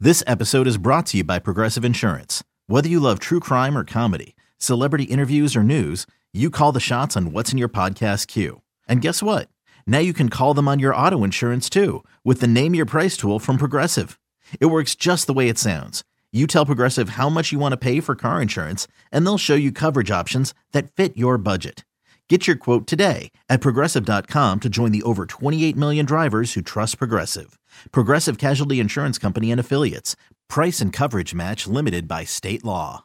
This episode is brought to you by Progressive Insurance. Whether you love true crime or comedy, celebrity interviews or news, you call the shots on what's in your podcast queue. And guess what? Now you can call them on your auto insurance too with the Name Your Price tool from Progressive. It works just the way it sounds. You tell Progressive how much you want to pay for car insurance, and they'll show you coverage options that fit your budget. Get your quote today at Progressive.com to join the over 28 million drivers who trust Progressive. Progressive Casualty Insurance Company and Affiliates. Price and coverage match limited by state law.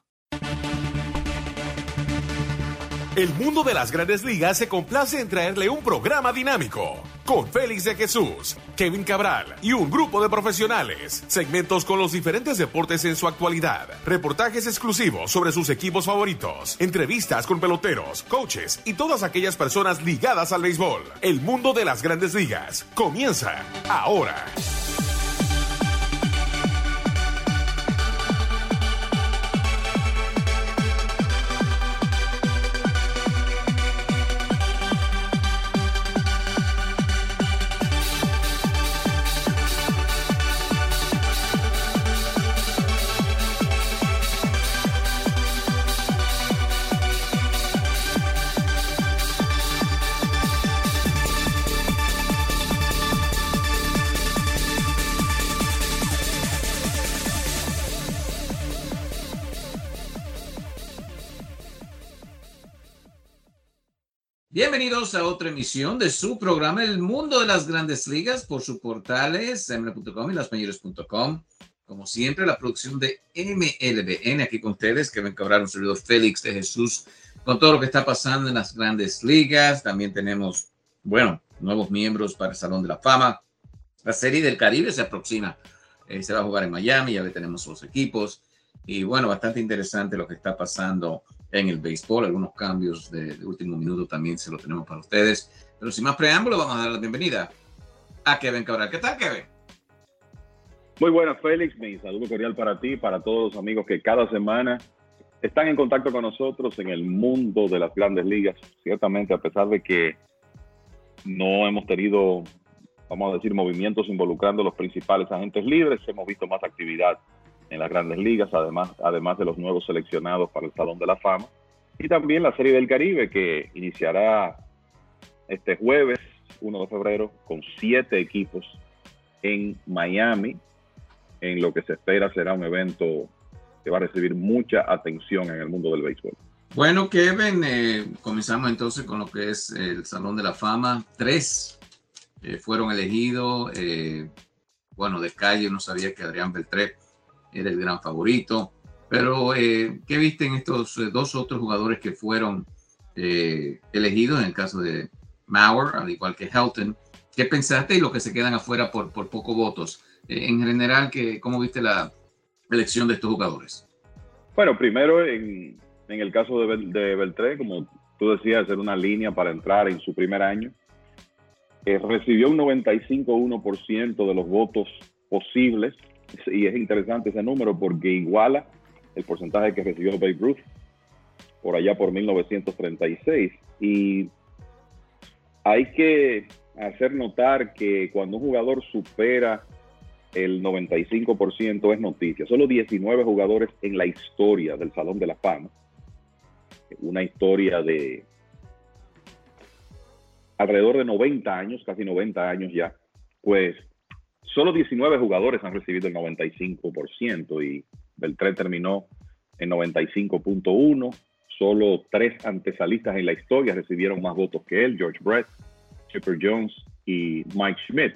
El mundo de las grandes ligas se complace en traerle un programa dinámico, con Félix de Jesús, Kevin Cabral y un grupo de profesionales. Segmentos con los diferentes deportes en su actualidad, reportajes exclusivos sobre sus equipos favoritos, entrevistas con peloteros, coaches y todas aquellas personas ligadas al béisbol. El mundo de las grandes ligas comienza ahora. Bienvenidos a otra emisión de su programa El Mundo de las Grandes Ligas por sus portales ml.com y lasmayores.com. Como siempre, la producción de MLBN aquí con ustedes, Kevin Cabral, un servidor Félix de Jesús, con todo lo que está pasando en las Grandes Ligas. También tenemos, nuevos miembros para el Salón de la Fama. La Serie del Caribe se aproxima. Se va a jugar en Miami, ya tenemos los equipos. Y bastante interesante lo que está pasando en el béisbol. Algunos cambios de último minuto también se lo tenemos para ustedes. Pero sin más preámbulo, vamos a dar la bienvenida a Kevin Cabral. ¿Qué tal, Kevin? Muy buenas, Félix. Mi saludo cordial para ti, para todos los amigos que cada semana están en contacto con nosotros en el mundo de las grandes ligas. Ciertamente, a pesar de que no hemos tenido, vamos a decir, movimientos involucrando a los principales agentes libres, hemos visto más actividad en las grandes ligas, además de los nuevos seleccionados para el Salón de la Fama. Y también la Serie del Caribe, que iniciará este jueves, 1 de febrero, con 7 equipos en Miami, en lo que se espera será un evento que va a recibir mucha atención en el mundo del béisbol. Bueno, Kevin, comenzamos entonces con lo que es el Salón de la Fama. 3 fueron elegidos. De calle uno sabía que Adrián Beltré era el gran favorito, pero ¿qué viste en estos 2 otros jugadores que fueron elegidos? En el caso de Mauer, al igual que Helton, ¿qué pensaste? Y los que se quedan afuera por pocos votos. En general, ¿cómo viste la elección de estos jugadores? Bueno, primero en el caso de Beltré, como tú decías, era una línea para entrar en su primer año. Recibió un 95.1% de los votos posibles. Y es interesante ese número porque iguala el porcentaje que recibió Babe Ruth por allá por 1936. Y hay que hacer notar que cuando un jugador supera el 95% es noticia. Solo 19 jugadores en la historia del Salón de la Fama. Una historia de alrededor de 90 años, casi 90 años ya, pues solo 19 jugadores han recibido el 95% y Beltré terminó en 95.1. Solo 3 antesalistas en la historia recibieron más votos que él: George Brett, Chipper Jones y Mike Schmidt.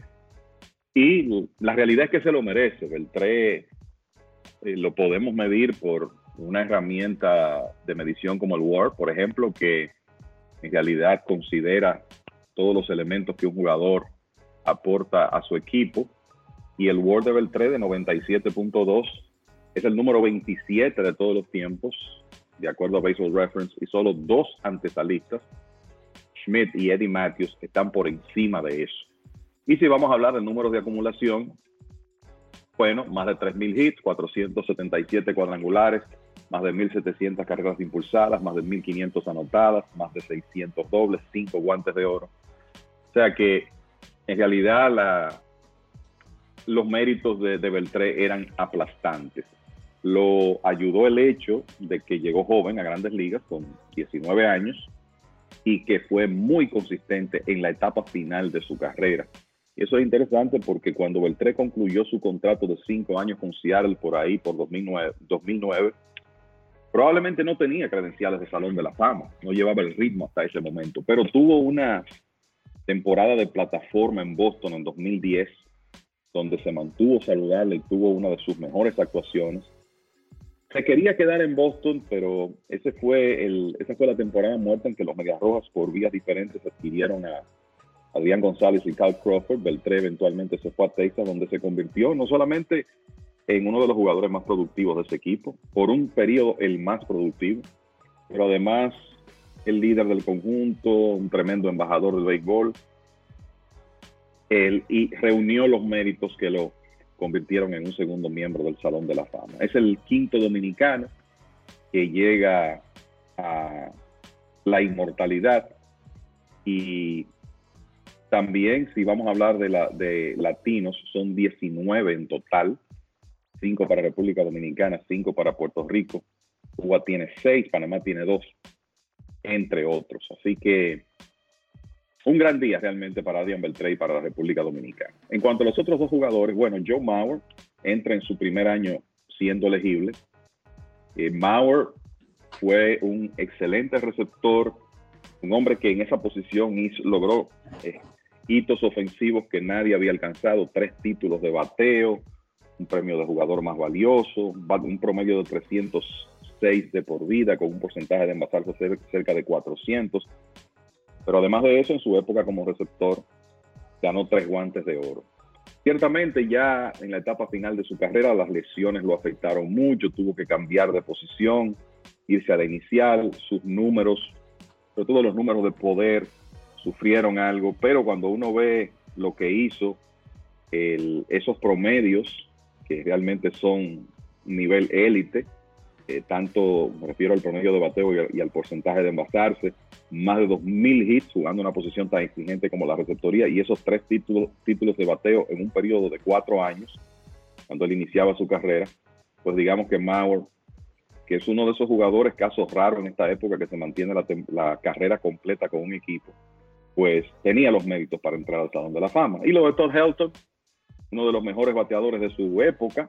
Y la realidad es que se lo merece. Beltré lo podemos medir por una herramienta de medición como el WAR, por ejemplo, que en realidad considera todos los elementos que un jugador aporta a su equipo. Y el WAR de Beltré de 97.2 es el número 27 de todos los tiempos, de acuerdo a Baseball Reference, y solo 2 antesalistas, Schmidt y Eddie Matthews, están por encima de eso. Y si vamos a hablar de números de acumulación, más de 3,000 hits, 477 cuadrangulares, más de 1,700 carreras impulsadas, más de 1,500 anotadas, más de 600 dobles, 5 guantes de oro. O sea que, en realidad, los méritos de Beltré eran aplastantes. Lo ayudó el hecho de que llegó joven a Grandes Ligas con 19 años y que fue muy consistente en la etapa final de su carrera. Y eso es interesante porque cuando Beltré concluyó su contrato de 5 años con Seattle por ahí, por 2009, probablemente no tenía credenciales de Salón de la Fama, no llevaba el ritmo hasta ese momento, pero tuvo una temporada de plataforma en Boston en 2010, donde se mantuvo saludable y tuvo una de sus mejores actuaciones. Se quería quedar en Boston, pero esa fue la temporada muerta en que los Medias Rojas, por vías diferentes, adquirieron a Adrián González y Cal Crawford. Beltré eventualmente se fue a Texas, donde se convirtió no solamente en uno de los jugadores más productivos de ese equipo, por un periodo el más productivo, pero además el líder del conjunto, un tremendo embajador del béisbol, y reunió los méritos que lo convirtieron en un segundo miembro del Salón de la Fama. Es el quinto dominicano que llega a la inmortalidad, y también, si vamos a hablar de latinos, son 19 en total, 5 para República Dominicana, 5 para Puerto Rico, Cuba tiene 6, Panamá tiene 2, entre otros. Así que un gran día realmente para Adrián Beltré y para la República Dominicana. En cuanto a los otros dos jugadores, bueno, Joe Mauer entra en su primer año siendo elegible. Mauer fue un excelente receptor, un hombre que en esa posición logró hitos ofensivos que nadie había alcanzado, 3 títulos de bateo, un premio de jugador más valioso, un promedio de 306 de por vida, con un porcentaje de envasarse cerca de 400. Pero además de eso, en su época como receptor, ganó 3 guantes de oro. Ciertamente ya en la etapa final de su carrera, las lesiones lo afectaron mucho, tuvo que cambiar de posición, irse a la inicial, sus números, sobre todo los números de poder, sufrieron algo, pero cuando uno ve lo que hizo, esos promedios, que realmente son nivel élite, tanto me refiero al promedio de bateo y al porcentaje de envasarse, más de 2,000 hits jugando una posición tan exigente como la receptoría, y esos 3 títulos de bateo en un periodo de 4 años, cuando él iniciaba su carrera, pues digamos que Mauer, que es uno de esos jugadores, casos raros en esta época, que se mantiene la carrera completa con un equipo, pues tenía los méritos para entrar al Salón de la Fama. Y lo de Todd Helton, uno de los mejores bateadores de su época,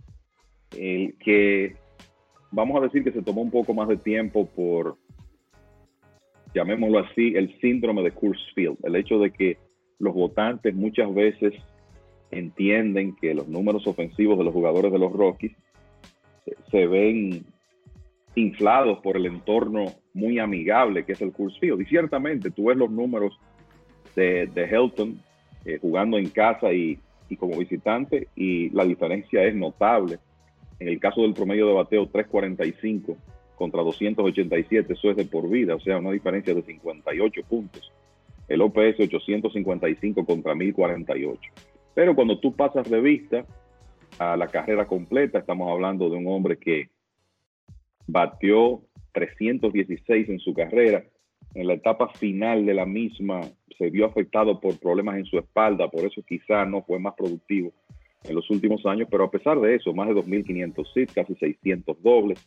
el que vamos a decir que se tomó un poco más de tiempo por, llamémoslo así, el síndrome de Coors Field, el hecho de que los votantes muchas veces entienden que los números ofensivos de los jugadores de los Rockies se ven inflados por el entorno muy amigable que es el Coors Field, y ciertamente tú ves los números de Helton jugando en casa y como visitante, y la diferencia es notable. En el caso del promedio de bateo, 345 contra 287, eso es de por vida, o sea, una diferencia de 58 puntos. El OPS 855 contra 1048. Pero cuando tú pasas de vista a la carrera completa, estamos hablando de un hombre que batió 316 en su carrera. En la etapa final de la misma se vio afectado por problemas en su espalda, por eso quizá no fue más productivo en los últimos años, pero a pesar de eso, más de 2.500 hits, casi 600 dobles,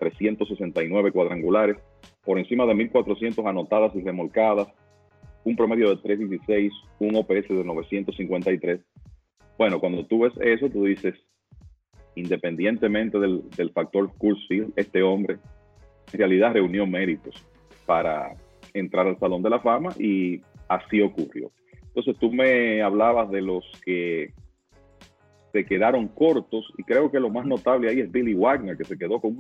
369 cuadrangulares, por encima de 1.400 anotadas y remolcadas, un promedio de 316, un OPS de 953. Bueno, cuando tú ves eso, tú dices, independientemente del factor Coors Field, este hombre en realidad reunió méritos para entrar al Salón de la Fama, y así ocurrió. Entonces tú me hablabas de los que se quedaron cortos, y creo que lo más notable ahí es Billy Wagner, que se quedó con un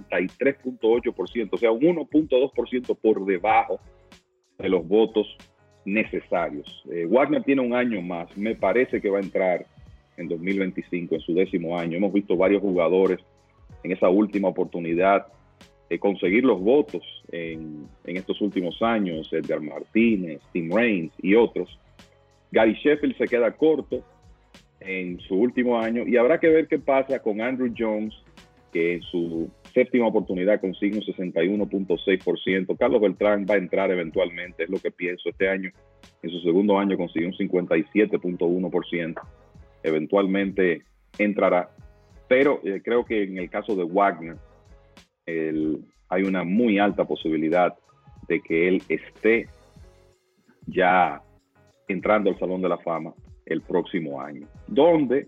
73.8%, o sea, un 1.2% por debajo de los votos necesarios. Wagner tiene un año más, me parece que va a entrar en 2025, en su 10º año. Hemos visto varios jugadores en esa última oportunidad conseguir los votos en estos últimos años, Edgar Martínez, Tim Raines y otros. Gary Sheffield se queda corto en su último año, y habrá que ver qué pasa con Andrew Jones, que en su 7ª oportunidad consigue un 61.6%. Carlos Beltrán va a entrar eventualmente, es lo que pienso. Este año, en su 2º año, consiguió un 57.1%. eventualmente entrará. Pero creo que en el caso de Wagner, hay una muy alta posibilidad de que él esté ya entrando al Salón de la Fama el próximo año, donde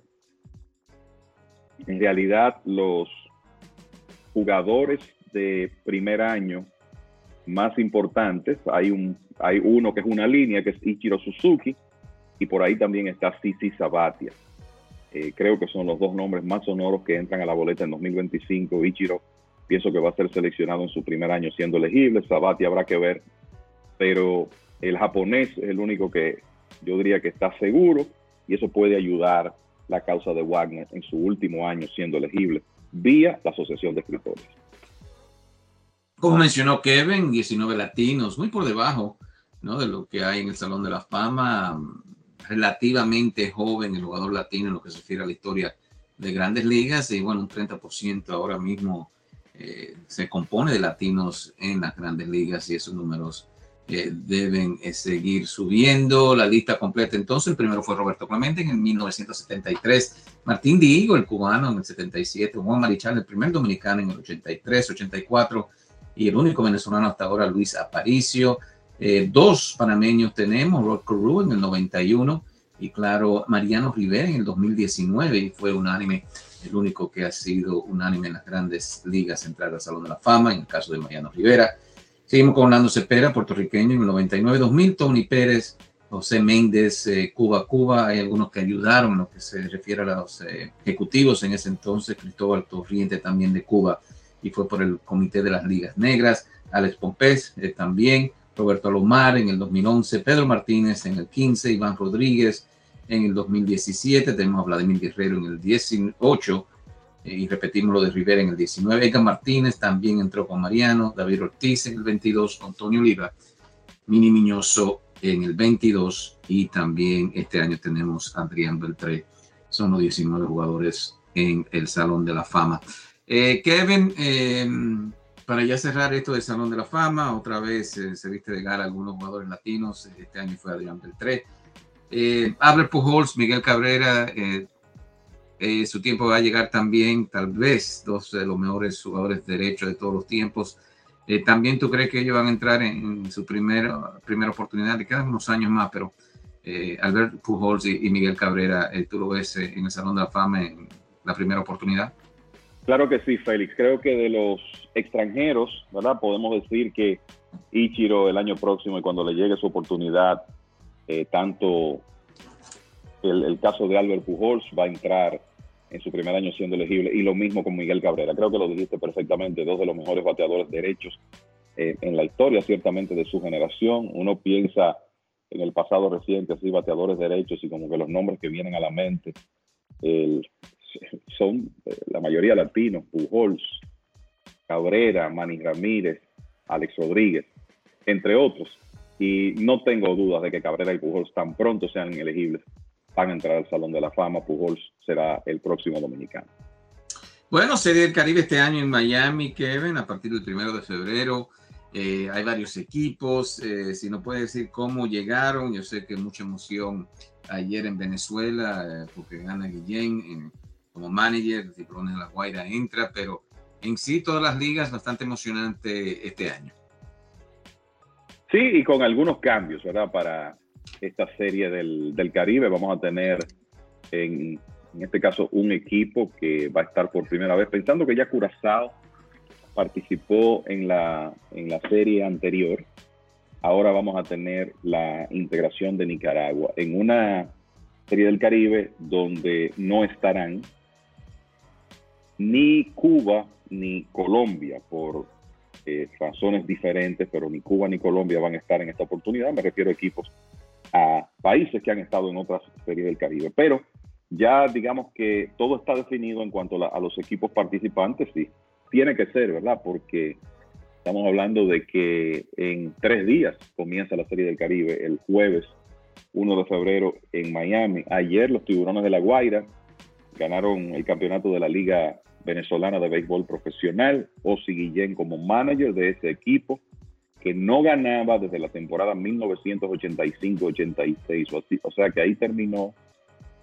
en realidad los jugadores de primer año más importantes, hay uno que es una línea, que es Ichiro Suzuki, y por ahí también está CC Sabathia. Creo que son los dos nombres más sonoros que entran a la boleta en 2025. Ichiro pienso que va a ser seleccionado en su primer año siendo elegible. Sabathia habrá que ver, pero el japonés es el único que yo diría que está seguro, y eso puede ayudar la causa de Wagner en su último año siendo elegible vía la Asociación de Escritores. Como mencionó Kevin, 19 latinos, muy por debajo, ¿no?, de lo que hay en el Salón de la Fama. Relativamente joven el jugador latino en lo que se refiere a la historia de Grandes Ligas, y bueno, un 30% ahora mismo se compone de latinos en las Grandes Ligas, y esos números deben seguir subiendo. La lista completa entonces: el primero fue Roberto Clemente en el 1973, Martín Dihigo, el cubano, en el 77, Juan Marichal, el primer dominicano, en el 83, 84, y el único venezolano hasta ahora, Luis Aparicio. Dos panameños tenemos: Rod Carew en el 91 y claro, Mariano Rivera en el 2019, y fue unánime, el único que ha sido unánime en las Grandes Ligas entrar al Salón de la Fama, en el caso de Mariano Rivera. Seguimos con Orlando Cepeda, puertorriqueño, en el 99, 2000, Tony Pérez, José Méndez, Cuba. Hay algunos que ayudaron en lo que se refiere a los ejecutivos en ese entonces. Cristóbal Torriente, también de Cuba, y fue por el Comité de las Ligas Negras. Alex Pompés también. Roberto Alomar en el 2011, Pedro Martínez en el 15, Iván Rodríguez en el 2017, tenemos a Vladimir Guerrero en el 18, y repetimos lo de Rivera en el 19, Edgar Martínez también entró con Mariano, David Ortiz en el 22, Antonio Oliva, Mini Miñoso en el 22, y también este año tenemos a Adrián Beltré. Son los 19 jugadores en el Salón de la Fama. Kevin, para ya cerrar esto del Salón de la Fama, otra vez se viste de gala algunos jugadores latinos. Este año fue Adrián Beltré. Albert Pujols, Miguel Cabrera, su tiempo va a llegar también, tal vez dos de los mejores jugadores derechos de todos los tiempos. ¿También tú crees que ellos van a entrar en su primera oportunidad? Le quedan unos años más, pero Albert Pujols y Miguel Cabrera, ¿tú lo ves en el Salón de la Fama en la primera oportunidad? Claro que sí, Félix. Creo que de los extranjeros, ¿verdad?, podemos decir que Ichiro el año próximo, y cuando le llegue su oportunidad, tanto el caso de Albert Pujols va a entrar en su primer año siendo elegible, y lo mismo con Miguel Cabrera. Creo que lo dijiste perfectamente, dos de los mejores bateadores derechos en la historia, ciertamente, de su generación. Uno piensa en el pasado reciente, así, bateadores derechos, y como que los nombres que vienen a la mente son la mayoría latinos: Pujols, Cabrera, Manny Ramírez, Alex Rodríguez, entre otros. Y no tengo dudas de que Cabrera y Pujols, tan pronto sean elegibles, van a entrar al Salón de la Fama. Pujols será el próximo dominicano. Bueno, Serie del Caribe este año en Miami, Kevin, a partir del 1 de febrero. Hay varios equipos. Si no puedes decir cómo llegaron, yo sé que mucha emoción ayer en Venezuela, porque gana Guillén como manager, el Tiburones de La Guaira entra, pero en sí todas las ligas bastante emocionante este año. Sí, y con algunos cambios, ¿verdad? Para esta serie del Caribe vamos a tener en este caso un equipo que va a estar por primera vez, pensando que ya Curazao participó en la serie anterior. Ahora vamos a tener la integración de Nicaragua en una serie del Caribe donde no estarán ni Cuba ni Colombia, por razones diferentes, pero ni Cuba ni Colombia van a estar en esta oportunidad. Me refiero a equipos, a países que han estado en otras series del Caribe, pero ya digamos que todo está definido en cuanto a los equipos participantes. Sí, tiene que ser, ¿verdad? Porque estamos hablando de que en 3 días comienza la Serie del Caribe, el jueves 1 de febrero en Miami. Ayer los Tiburones de La Guaira ganaron el campeonato de la Liga Venezolana de Béisbol Profesional. Osi Guillén como manager de ese equipo, que no ganaba desde la temporada 1985-86. O sea que ahí terminó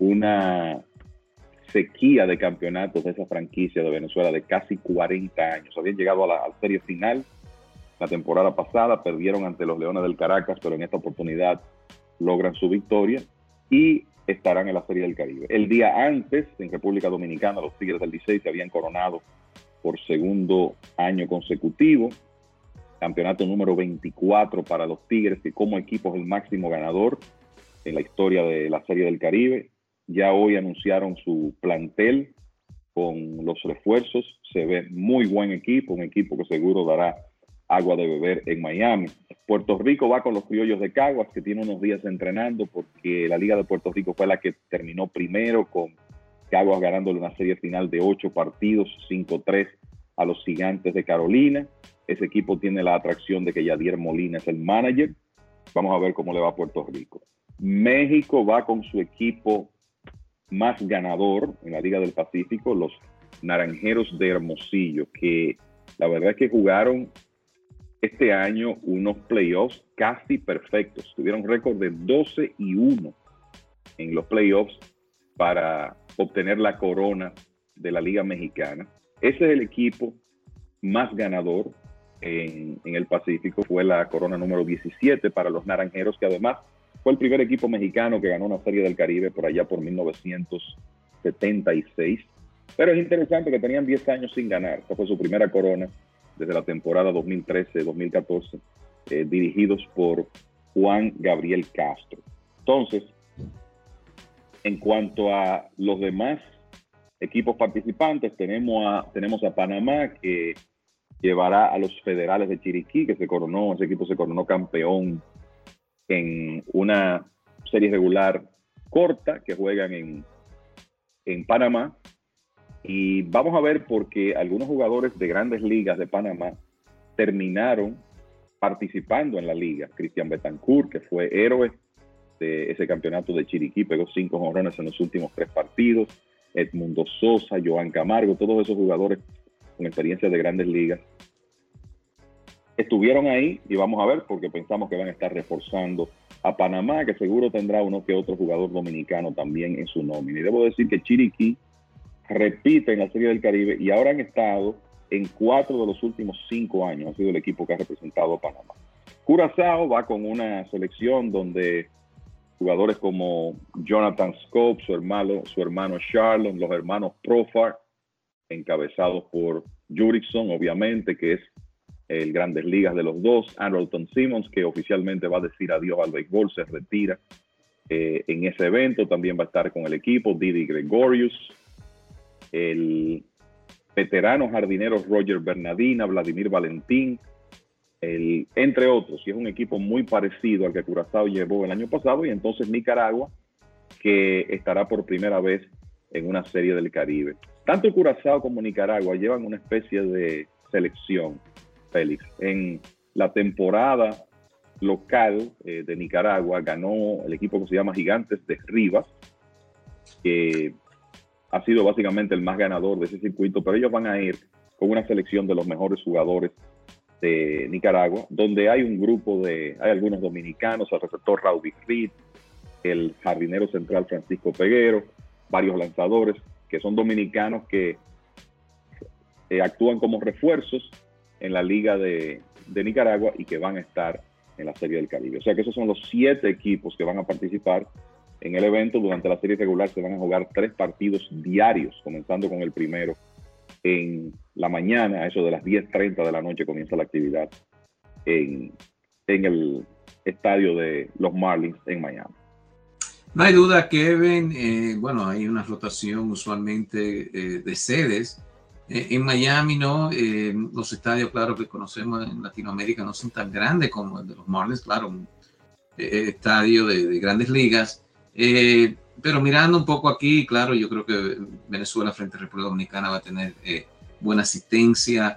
una sequía de campeonatos de esa franquicia de Venezuela de casi 40 años. Habían llegado a la serie final la temporada pasada, perdieron ante los Leones del Caracas, pero en esta oportunidad logran su victoria y estarán en la Serie del Caribe. El día antes, en República Dominicana, los Tigres del Licey se habían coronado por segundo año consecutivo. Campeonato número 24 para los Tigres, que como equipo es el máximo ganador en la historia de la Serie del Caribe. Ya hoy anunciaron su plantel con los refuerzos. Se ve muy buen equipo, un equipo que seguro dará agua de beber en Miami. Puerto Rico va con los Criollos de Caguas, que tiene unos días entrenando porque la Liga de Puerto Rico fue la que terminó primero, con Caguas ganándole una serie final de 8 partidos, 5-3 a los Gigantes de Carolina. Ese equipo tiene la atracción de que Yadier Molina es el manager. Vamos a ver cómo le va a Puerto Rico. México va con su equipo más ganador en la Liga del Pacífico, los Naranjeros de Hermosillo, que la verdad es que jugaron este año unos playoffs casi perfectos. Tuvieron récord de 12-1 en los playoffs para obtener la corona de la Liga Mexicana. Ese es el equipo más ganador en el Pacífico. Fue la corona número 17 para los Naranjeros, que además fue el primer equipo mexicano que ganó una Serie del Caribe por allá por 1976. Pero es interesante que tenían 10 años sin ganar. Esta fue su primera corona desde la temporada 2013-2014, dirigidos por Juan Gabriel Castro. Entonces, en cuanto a los demás equipos participantes, tenemos a Panamá, que llevará a los Federales de Chiriquí, ese equipo se coronó campeón en una serie regular corta que juegan en Panamá. Y vamos a ver, porque algunos jugadores de grandes ligas de Panamá terminaron participando en la liga. Cristian Betancourt, que fue héroe de ese campeonato de Chiriquí, pegó 5 jonrones en los últimos 3 partidos. Edmundo Sosa, Joan Camargo, todos esos jugadores con experiencia de grandes ligas estuvieron ahí, y vamos a ver, porque pensamos que van a estar reforzando a Panamá, que seguro tendrá uno que otro jugador dominicano también en su nómina. Y debo decir que Chiriquí repite en la Serie del Caribe y ahora han estado en 4 de los últimos 5 años. Ha sido el equipo que ha representado a Panamá. Curazao va con una selección donde jugadores como Jonathan Scope, su hermano Charlon, los hermanos Profar, encabezados por Jurickson, obviamente, que es el Grandes Ligas de los dos. Andrelton Simmons, que oficialmente va a decir adiós al béisbol, se retira en ese evento. También va a estar con el equipo Didi Gregorius, el veterano jardinero Roger Bernardina, Vladimir Valentín, entre otros. Y es un equipo muy parecido al que Curazao llevó el año pasado. Y entonces Nicaragua, que estará por primera vez en una Serie del Caribe. Tanto Curazao como Nicaragua llevan una especie de selección, Félix. En la temporada local de Nicaragua ganó el equipo que se llama Gigantes de Rivas, que ha sido básicamente el más ganador de ese circuito, pero ellos van a ir con una selección de los mejores jugadores de Nicaragua, donde hay un grupo hay algunos dominicanos, el receptor Rowdy Reed, el jardinero central Francisco Peguero, varios lanzadores que son dominicanos que actúan como refuerzos en la Liga de Nicaragua y que van a estar en la Serie del Caribe. O sea que esos son los 7 equipos que van a participar en el evento. Durante la serie regular se van a jugar 3 partidos diarios, comenzando con el primero en la mañana. A eso de las 10:30 de la noche comienza la actividad en el estadio de los Marlins en Miami. No hay duda, Kevin. Bueno, hay una rotación usualmente de sedes. En Miami, ¿no? Los estadios, claro, que conocemos en Latinoamérica no son tan grandes como el de los Marlins, claro, un estadio de grandes ligas. Pero mirando un poco aquí, claro, yo creo que Venezuela frente a República Dominicana va a tener buena asistencia,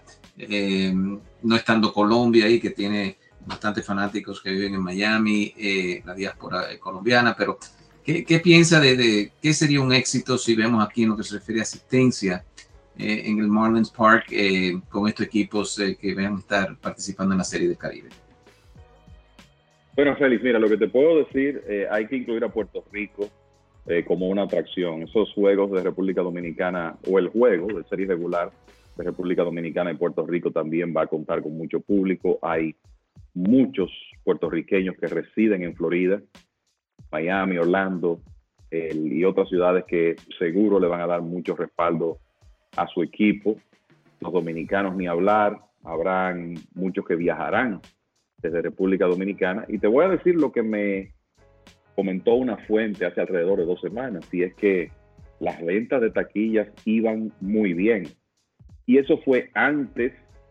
no estando Colombia ahí, que tiene bastantes fanáticos que viven en Miami, la diáspora colombiana. Pero ¿qué piensa de qué sería un éxito si vemos aquí en lo que se refiere a asistencia en el Marlins Park con estos equipos que van a estar participando en la Serie del Caribe? Bueno, Félix, mira, lo que te puedo decir, hay que incluir a Puerto Rico como una atracción. Esos juegos de República Dominicana, o el juego de serie regular de República Dominicana y Puerto Rico, también va a contar con mucho público. Hay muchos puertorriqueños que residen en Florida, Miami, Orlando, y otras ciudades que seguro le van a dar mucho respaldo a su equipo. Los dominicanos ni hablar, habrán muchos que viajarán desde República Dominicana. Y te voy a decir lo que me comentó una fuente hace alrededor de 2 semanas, y es que las ventas de taquillas iban muy bien. Y eso fue antes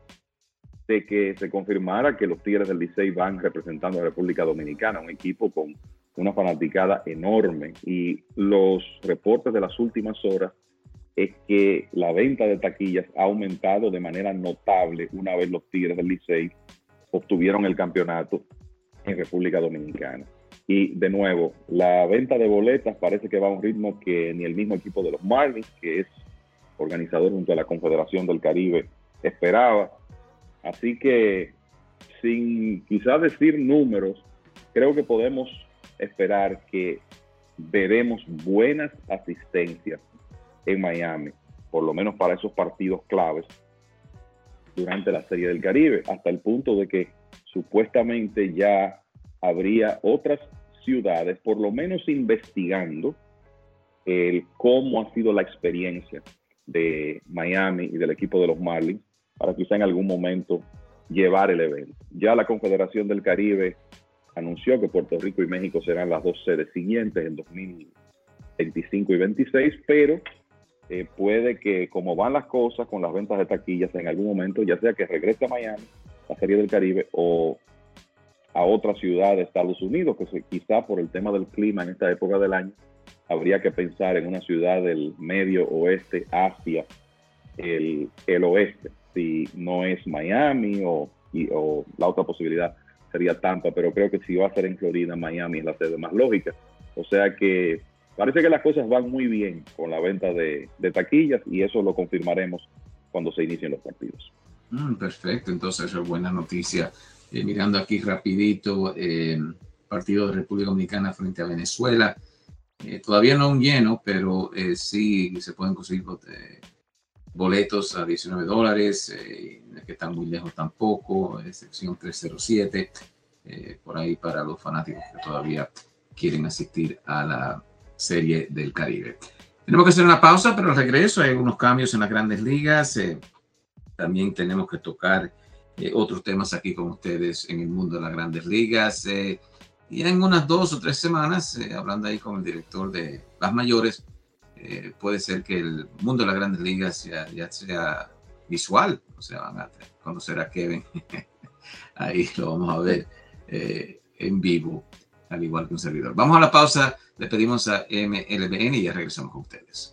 de que se confirmara que los Tigres del Licey van representando a República Dominicana, un equipo con una fanaticada enorme. Y los reportes de las últimas horas es que la venta de taquillas ha aumentado de manera notable una vez los Tigres del Licey obtuvieron el campeonato en República Dominicana. Y de nuevo, la venta de boletas parece que va a un ritmo que ni el mismo equipo de los Marlins, que es organizador junto a la Confederación del Caribe, esperaba. Así que, sin quizás decir números, creo que podemos esperar que veremos buenas asistencias en Miami, por lo menos para esos partidos claves durante la Serie del Caribe, hasta el punto de que supuestamente ya habría otras ciudades, por lo menos investigando cómo ha sido la experiencia de Miami y del equipo de los Marlins, para quizá en algún momento llevar el evento. Ya la Confederación del Caribe anunció que Puerto Rico y México serán las 2 sedes siguientes en 2025 y 26, pero puede que, como van las cosas con las ventas de taquillas, en algún momento, ya sea que regrese a Miami, la Serie del Caribe, o a otra ciudad de Estados Unidos, que quizá por el tema del clima en esta época del año, habría que pensar en una ciudad del medio oeste hacia el oeste, si no es Miami, o la otra posibilidad sería Tampa, pero creo que si va a ser en Florida, Miami es la sede más lógica. O sea que parece que las cosas van muy bien con la venta de taquillas, y eso lo confirmaremos cuando se inicien los partidos. Perfecto, entonces eso es buena noticia. Mirando aquí rapidito, partido de República Dominicana frente a Venezuela. Todavía no un lleno, pero sí se pueden conseguir boletos a $19, no es que están muy lejos tampoco, sección 307, por ahí para los fanáticos que todavía quieren asistir a la Serie del Caribe. Tenemos que hacer una pausa, pero al regreso hay unos cambios en las grandes ligas. También tenemos que tocar otros temas aquí con ustedes en el mundo de las grandes ligas. Y en unas 2 o 3 semanas, hablando ahí con el director de las mayores, puede ser que el mundo de las grandes ligas ya sea visual. O sea, van a conocer a Kevin. Ahí lo vamos a ver en vivo, al igual que un servidor. Vamos a la pausa, le pedimos a MLBN y ya regresamos con ustedes.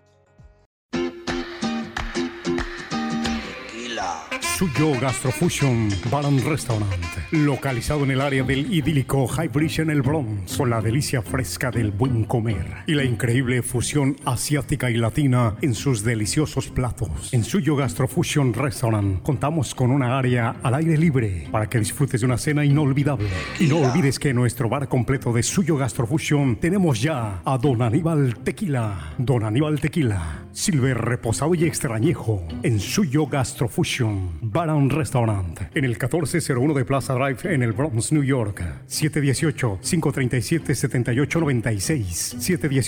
Suyo Gastrofusion Bar and Restaurant, localizado en el área del idílico High Bridge en el Bronx, con la delicia fresca del buen comer y la increíble fusión asiática y latina en sus deliciosos platos. En Suyo Gastrofusion Restaurant contamos con una área al aire libre para que disfrutes de una cena inolvidable. Y no olvides que en nuestro bar completo de Suyo Gastrofusion tenemos ya a Don Aníbal Tequila. Don Aníbal Tequila, Silver, reposado y extrañejo en Suyo Gastrofusion Bar and Restaurant, en el 1401 de Plaza Drive en el Bronx, New York. 718-537-7896.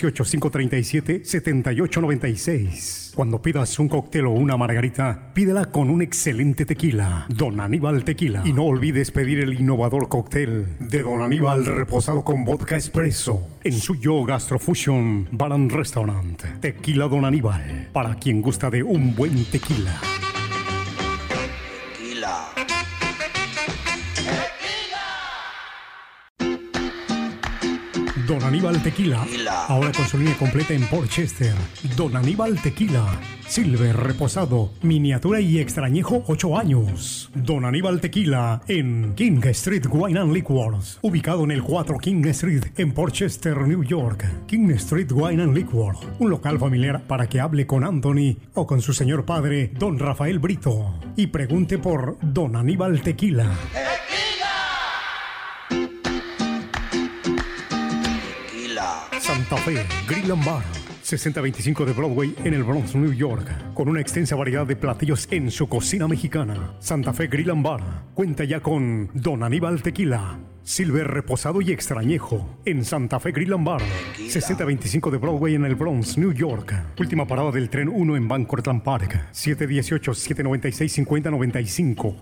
718-537-7896. Cuando pidas un cóctel o una margarita, pídela con un excelente tequila. Don Aníbal Tequila. Y no olvides pedir el innovador cóctel de Don Aníbal reposado con vodka espresso en Suyo Gastrofusion Bar and Restaurant. Tequila Don Aníbal, para quien gusta de un buen tequila. Don Aníbal Tequila, ahora con su línea completa en Port Chester. Don Aníbal Tequila, Silver, reposado, miniatura y extrañejo 8 años. Don Aníbal Tequila en King Street Wine and Liquors, ubicado en el 4 King Street en Port Chester, New York. King Street Wine and Liquors, un local familiar para que hable con Anthony o con su señor padre, Don Rafael Brito, y pregunte por Don Aníbal Tequila. Santa Fe Grill & Bar, 6025 de Broadway en el Bronx, New York, con una extensa variedad de platillos en su cocina mexicana. Santa Fe Grill & Bar cuenta ya con Don Aníbal Tequila, Silver reposado y extrañejo en Santa Fe Grill & Bar, 6025 de Broadway en el Bronx, New York. Última parada del tren 1 en Van Cortlandt Park, 718-796-5095,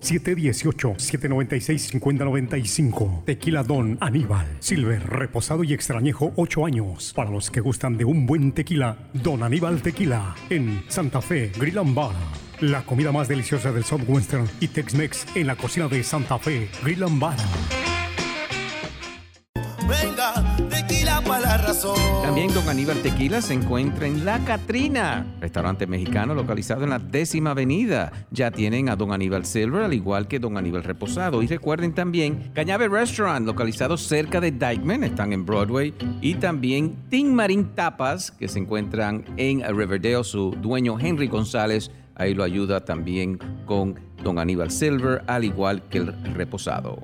718-796-5095. Tequila Don Aníbal, Silver reposado y extrañejo, 8 años. Para los que gustan de un buen tequila, Don Aníbal Tequila en Santa Fe Grill & Bar. La comida más deliciosa del Southwestern y Tex-Mex en la cocina de Santa Fe Grill & Bar. Venga, tequila para la razón. También Don Aníbal Tequila se encuentra en La Catrina, restaurante mexicano localizado en la 10ª Avenida. Ya tienen a Don Aníbal Silver, al igual que Don Aníbal Reposado. Y recuerden también Cañabe Restaurant, localizado cerca de Dykeman, están en Broadway. Y también Tin Marín Tapas, que se encuentran en Riverdale. Su dueño Henry González ahí lo ayuda también con Don Aníbal Silver, al igual que el Reposado.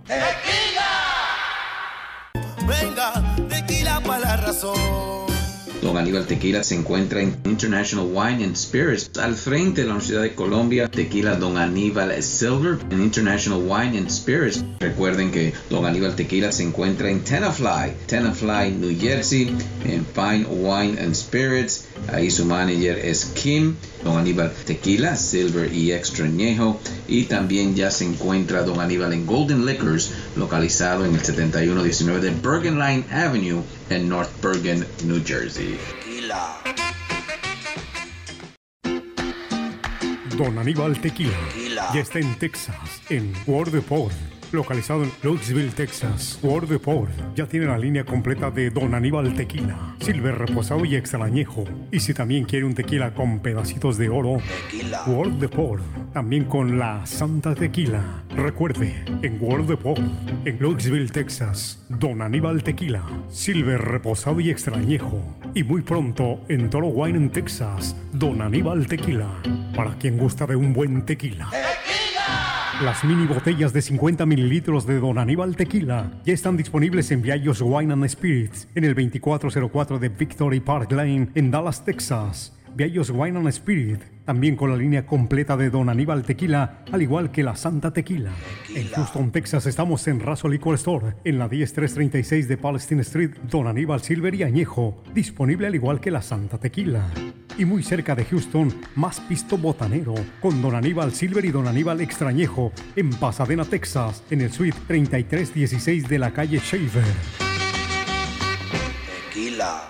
Venga, tequila para la razón. Don Aníbal Tequila se encuentra en International Wine and Spirits, al frente de la Universidad de Colombia. Tequila Don Aníbal Silver en International Wine and Spirits. Recuerden que Don Aníbal Tequila se encuentra en Tenafly, New Jersey, en Fine Wine and Spirits. Ahí su manager es Kim. Don Aníbal Tequila, Silver y Extrañejo. Y también ya se encuentra Don Aníbal en Golden Liquors, localizado en el 7119 de Bergen Line Avenue en North Bergen, New Jersey. Tequila. Don Aníbal Tequila ya está en Texas, en Ward Depot, localizado en Louisville, Texas. Ward Depot ya tiene la línea completa de Don Aníbal Tequila, Silver reposado y extrañejo. Y si también quiere un tequila con pedacitos de oro, Tequila. Ward Depot también con la Santa Tequila. Recuerde, en Ward Depot, en Louisville, Texas, Don Aníbal Tequila, Silver reposado y extrañejo. Y muy pronto en Toro Wine en Texas, Don Aníbal Tequila, para quien gusta de un buen tequila. Las mini botellas de 50 mililitros de Don Aníbal Tequila ya están disponibles en Viallos Wine and Spirits en el 2404 de Victory Park Lane en Dallas, Texas. Viallos Wine and Spirit, también con la línea completa de Don Aníbal Tequila, al igual que la Santa Tequila. En Houston, Texas, estamos en Razo Liquor Store, en la 10336 de Palestine Street. Don Aníbal Silver y Añejo, disponible al igual que la Santa Tequila. Y muy cerca de Houston, más pisto botanero, con Don Aníbal Silver y Don Aníbal Extrañejo, en Pasadena, Texas, en el suite 3316 de la calle Shaver. Tequila.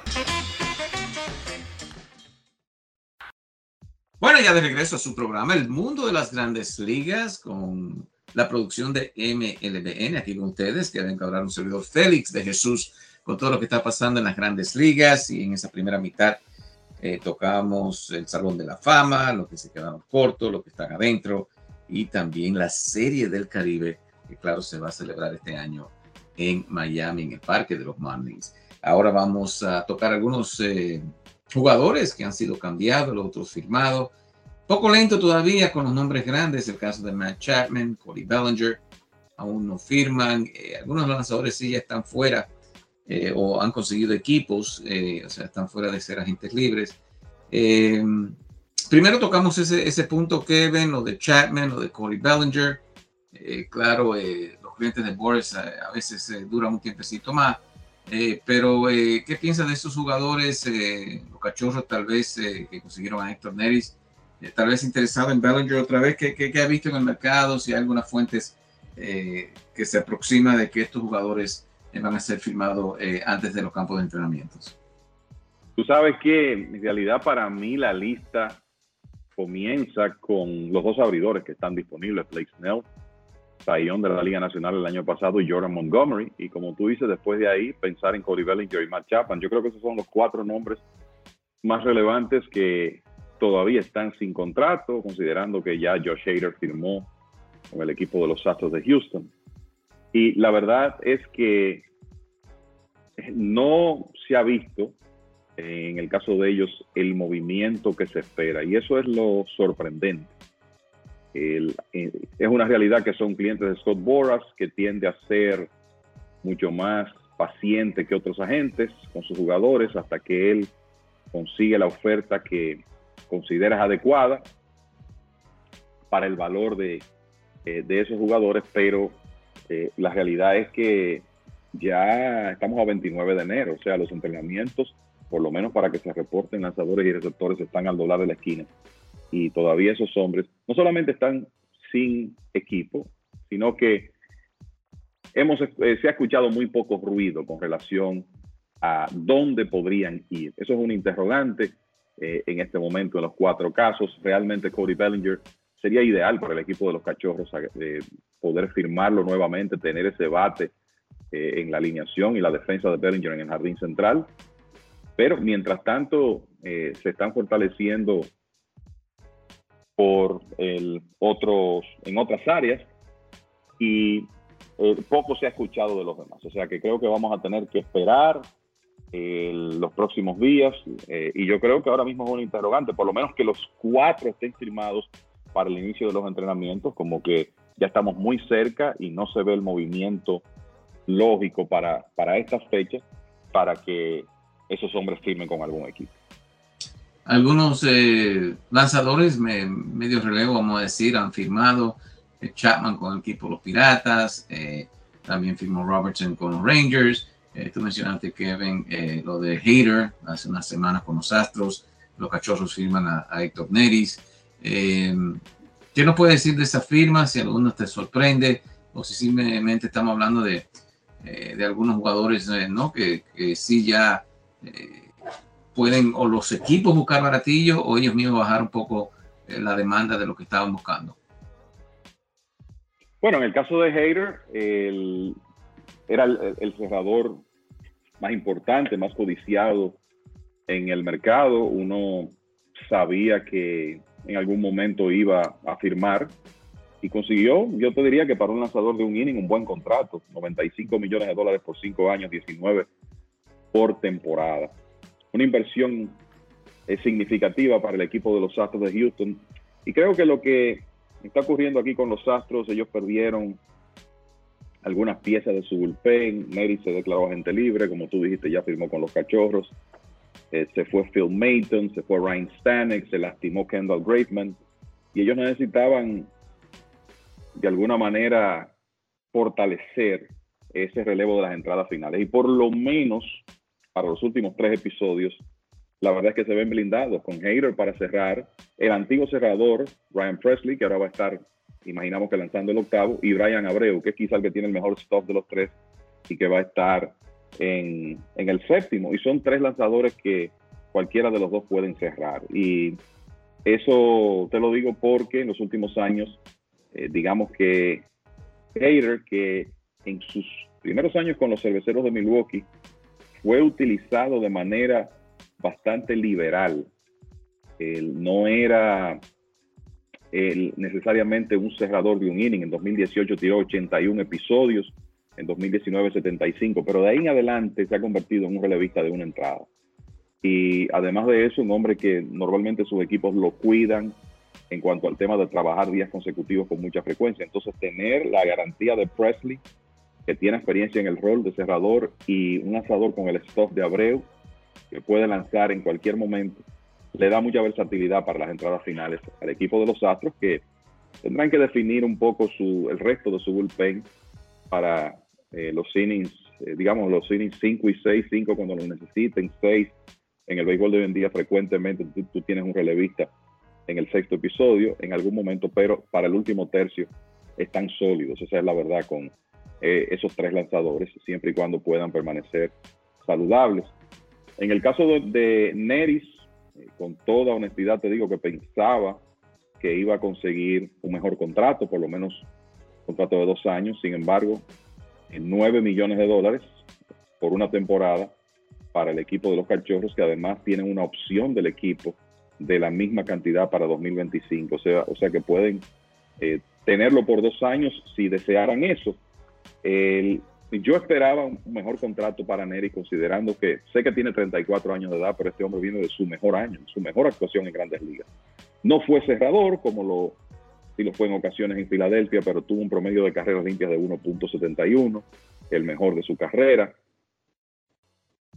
Bueno, ya de regreso a su programa El Mundo de las Grandes Ligas, con la producción de MLBN, aquí con ustedes, que deben hablar un servidor Félix de Jesús, con todo lo que está pasando en las Grandes Ligas. Y en esa primera mitad tocamos el Salón de la Fama, lo que se quedaron cortos, lo que están adentro, y también la Serie del Caribe, que claro se va a celebrar este año en Miami, en el Parque de los Marlins. Ahora vamos a tocar algunos jugadores que han sido cambiados, los otros firmados. Poco lento todavía con los nombres grandes, el caso de Matt Chapman, Cody Bellinger, aún no firman. Algunos lanzadores sí ya están fuera o han conseguido equipos, o sea, están fuera de ser agentes libres. Primero tocamos ese punto, Kevin, lo de Chapman, lo de Cody Bellinger. Claro, los clientes de Boris a veces duran un tiempecito más. Pero, ¿qué piensas de estos jugadores? Los Cachorros tal vez que consiguieron a Héctor Neris, tal vez interesado en Bellinger otra vez. ¿Qué ha visto en el mercado? Si hay algunas fuentes que se aproxima de que estos jugadores van a ser firmados antes de los campos de entrenamientos. Tú sabes que en realidad para mí la lista comienza con los dos abridores que están disponibles, Blake Snell, Sayón de la Liga Nacional el año pasado, y Jordan Montgomery. Y como tú dices, después de ahí, pensar en Cody Bellinger y Matt Chapman. Yo creo que esos son los 4 nombres más relevantes que todavía están sin contrato, considerando que ya Josh Hader firmó con el equipo de los Astros de Houston. Y la verdad es que no se ha visto, en el caso de ellos, el movimiento que se espera. Y eso es lo sorprendente. Es una realidad que son clientes de Scott Boras, que tiende a ser mucho más paciente que otros agentes con sus jugadores hasta que él consigue la oferta que consideras adecuada para el valor de esos jugadores, pero la realidad es que ya estamos a 29 de enero, o sea, los entrenamientos, por lo menos para que se reporten lanzadores y receptores, están al doblar de la esquina. Y todavía esos hombres no solamente están sin equipo, sino que se ha escuchado muy poco ruido con relación a dónde podrían ir. Eso es un interrogante en este momento en los 4 casos. Realmente Cody Bellinger sería ideal para el equipo de los Cachorros poder firmarlo nuevamente, tener ese bate en la alineación y la defensa de Bellinger en el jardín central. Pero mientras tanto se están fortaleciendo en otras áreas y poco se ha escuchado de los demás. O sea que creo que vamos a tener que esperar los próximos días y yo creo que ahora mismo es un interrogante, por lo menos que los 4 estén firmados para el inicio de los entrenamientos, como que ya estamos muy cerca y no se ve el movimiento lógico para estas fechas para que esos hombres firmen con algún equipo. Algunos lanzadores medio relevo, vamos a decir, han firmado. Chapman con el equipo de los Piratas, también firmó Robertson con los Rangers. Tú mencionaste, Kevin, lo de Hader hace unas semanas con los Astros. Los Cachorros firman a Héctor Neris. ¿Qué nos puedes decir de esa firma? Si alguno te sorprende o si simplemente estamos hablando de algunos jugadores ¿no? que sí ya pueden o los equipos buscar baratillo o ellos mismos bajar un poco la demanda de lo que estaban buscando. Bueno, en el caso de Hader, era el cerrador más importante, más codiciado en el mercado. Uno sabía que en algún momento iba a firmar y consiguió, yo te diría que para un lanzador de un inning, un buen contrato, $95 millones por 5 años, 19 por temporada. Una inversión significativa para el equipo de los Astros de Houston. Y creo que lo que está ocurriendo aquí con los Astros, ellos perdieron algunas piezas de su bullpen. Neris se declaró agente libre, como tú dijiste, ya firmó con los Cachorros. Se fue Phil Maton, se fue Ryan Stanek, se lastimó Kendall Graveman. Y ellos necesitaban, de alguna manera, fortalecer ese relevo de las entradas finales. Y por lo menos, para los últimos 3 episodios, la verdad es que se ven blindados con Hader para cerrar, el antiguo cerrador Ryan Pressly, que ahora va a estar, imaginamos que lanzando el 8º, y Bryan Abreu, que es quizá el que tiene el mejor stop de los 3 y que va a estar en el 7º. Y son 3 lanzadores que cualquiera de los 2 pueden cerrar. Y eso te lo digo porque en los últimos años, digamos que Hader, que en sus primeros años con los Cerveceros de Milwaukee, fue utilizado de manera bastante liberal. No era necesariamente un cerrador de un inning. En 2018 tiró 81 episodios, en 2019 75, pero de ahí en adelante se ha convertido en un relevista de una entrada. Y además de eso, un hombre que normalmente sus equipos lo cuidan en cuanto al tema de trabajar días consecutivos con mucha frecuencia. Entonces, tener la garantía de Pressly, que tiene experiencia en el rol de cerrador, y un lanzador con el stop de Abreu, que puede lanzar en cualquier momento, le da mucha versatilidad para las entradas finales al equipo de los Astros, que tendrán que definir un poco el resto de su bullpen para los innings, digamos los innings 5 y 6, 5 cuando lo necesiten, 6 en el béisbol de hoy en día frecuentemente tú tienes un relevista en el 6º episodio en algún momento, pero para el último tercio están sólidos. Esa es la verdad con esos 3 lanzadores, siempre y cuando puedan permanecer saludables. En el caso de Neris, con toda honestidad te digo que pensaba que iba a conseguir un mejor contrato, por lo menos un contrato de 2 años. Sin embargo, $9 millones por una temporada para el equipo de los Cachorros, que además tienen una opción del equipo de la misma cantidad para 2025. O sea que pueden tenerlo por 2 años si desearan eso. Yo esperaba un mejor contrato para Neris, considerando que sé que tiene 34 años de edad, pero este hombre viene de su mejor año, su mejor actuación en Grandes Ligas. No fue cerrador como sí lo fue en ocasiones en Filadelfia, pero tuvo un promedio de carreras limpias de 1.71, el mejor de su carrera.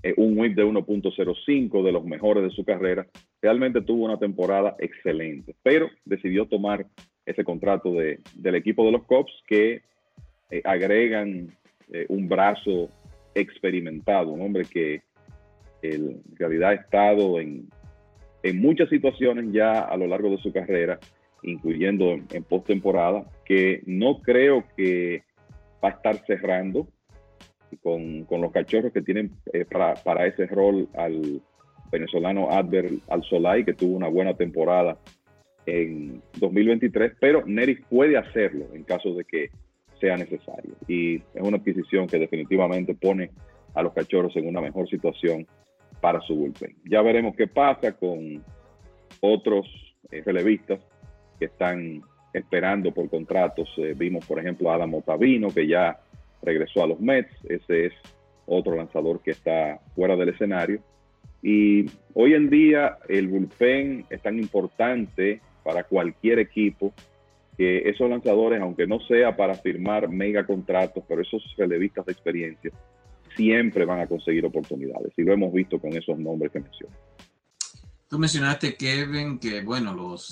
un whip de 1.05, de los mejores de su carrera. Realmente tuvo una temporada excelente, pero decidió tomar ese contrato del equipo de los Cubs, que agregan un brazo experimentado, un hombre que en realidad ha estado en muchas situaciones ya a lo largo de su carrera, incluyendo en postemporada, que no creo que va a estar cerrando con los Cachorros, que tienen para ese rol al venezolano Adbert Alzolay, que tuvo una buena temporada en 2023, pero Neris puede hacerlo en caso de que sea necesario, y es una adquisición que definitivamente pone a los Cachorros en una mejor situación para su bullpen. Ya veremos qué pasa con otros relevistas que están esperando por contratos. Vimos, por ejemplo, a Adam Ottavino, que ya regresó a los Mets. Ese es otro lanzador que está fuera del escenario. Y hoy en día el bullpen es tan importante para cualquier equipo que esos lanzadores, aunque no sea para firmar mega contratos, pero esos relevistas de experiencia siempre van a conseguir oportunidades. Y lo hemos visto con esos nombres que mencioné. Tú mencionaste, Kevin, que bueno, los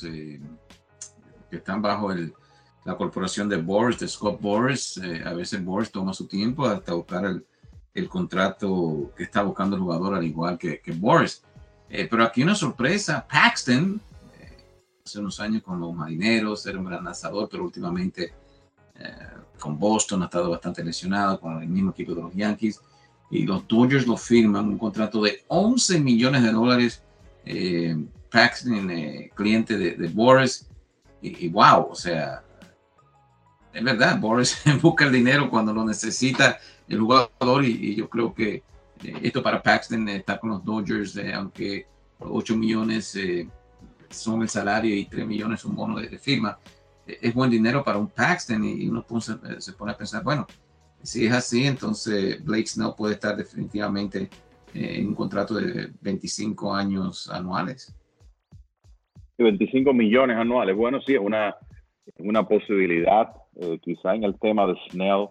que están bajo la corporación de Boras, de Scott Boras, a veces Boras toma su tiempo hasta buscar el contrato que está buscando el jugador, al igual que Boras. Pero aquí una sorpresa, Paxton, hace unos años con los Marineros, era un gran lanzador, pero últimamente con Boston ha estado bastante lesionado, con el mismo equipo de los Yankees, y los Dodgers lo firman, un contrato de $11 millones. Paxton, cliente de Boras, y wow, o sea, es verdad, Boras busca el dinero cuando lo necesita el jugador, y yo creo que esto para Paxton, está con los Dodgers, aunque 8 millones son el salario y 3 millones un bono de firma, es buen dinero para un Paxton, y uno se pone a pensar, bueno, si es así, entonces Blake Snell puede estar definitivamente en un contrato de 25 años anuales. 25 millones anuales. Bueno, sí, es una posibilidad. Quizá en el tema de Snell,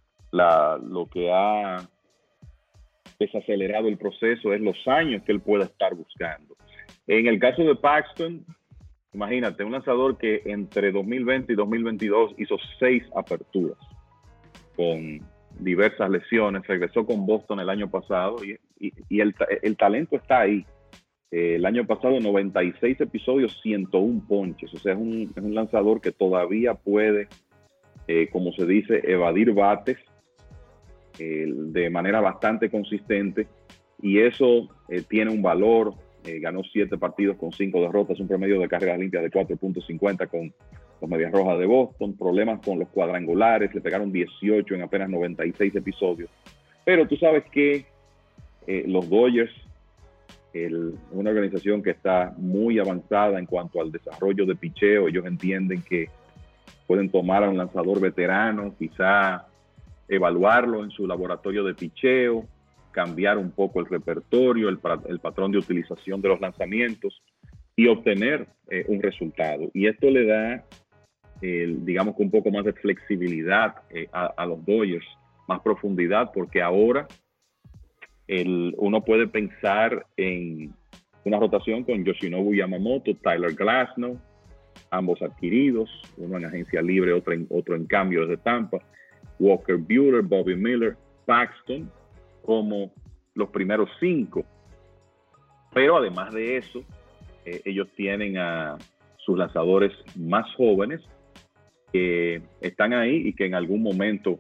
lo que ha desacelerado el proceso es los años que él pueda estar buscando. En el caso de Paxton, imagínate, un lanzador que entre 2020 y 2022 hizo 6 aperturas con diversas lesiones, regresó con Boston el año pasado, y el talento está ahí. El año pasado 96 episodios, 101 ponches, o sea, es un lanzador que todavía puede, como se dice, evadir bates de manera bastante consistente, y eso tiene un valor. Ganó 7 partidos con 5 derrotas, un promedio de carreras limpias de 4.50 con los Medias Rojas de Boston, problemas con los cuadrangulares, le pegaron 18 en apenas 96 episodios. Pero tú sabes que los Dodgers, una organización que está muy avanzada en cuanto al desarrollo de picheo, ellos entienden que pueden tomar a un lanzador veterano, quizá evaluarlo en su laboratorio de picheo, cambiar un poco el repertorio, el patrón de utilización de los lanzamientos, y obtener un resultado. Y esto le da, digamos que un poco más de flexibilidad a los Dodgers, más profundidad, porque ahora uno puede pensar en una rotación con Yoshinobu Yamamoto, Tyler Glasnow, ambos adquiridos, uno en agencia libre, otro en cambio desde Tampa, Walker Buehler, Bobby Miller, Paxton, como los primeros 5. Pero además de eso, ellos tienen a sus lanzadores más jóvenes que están ahí y que en algún momento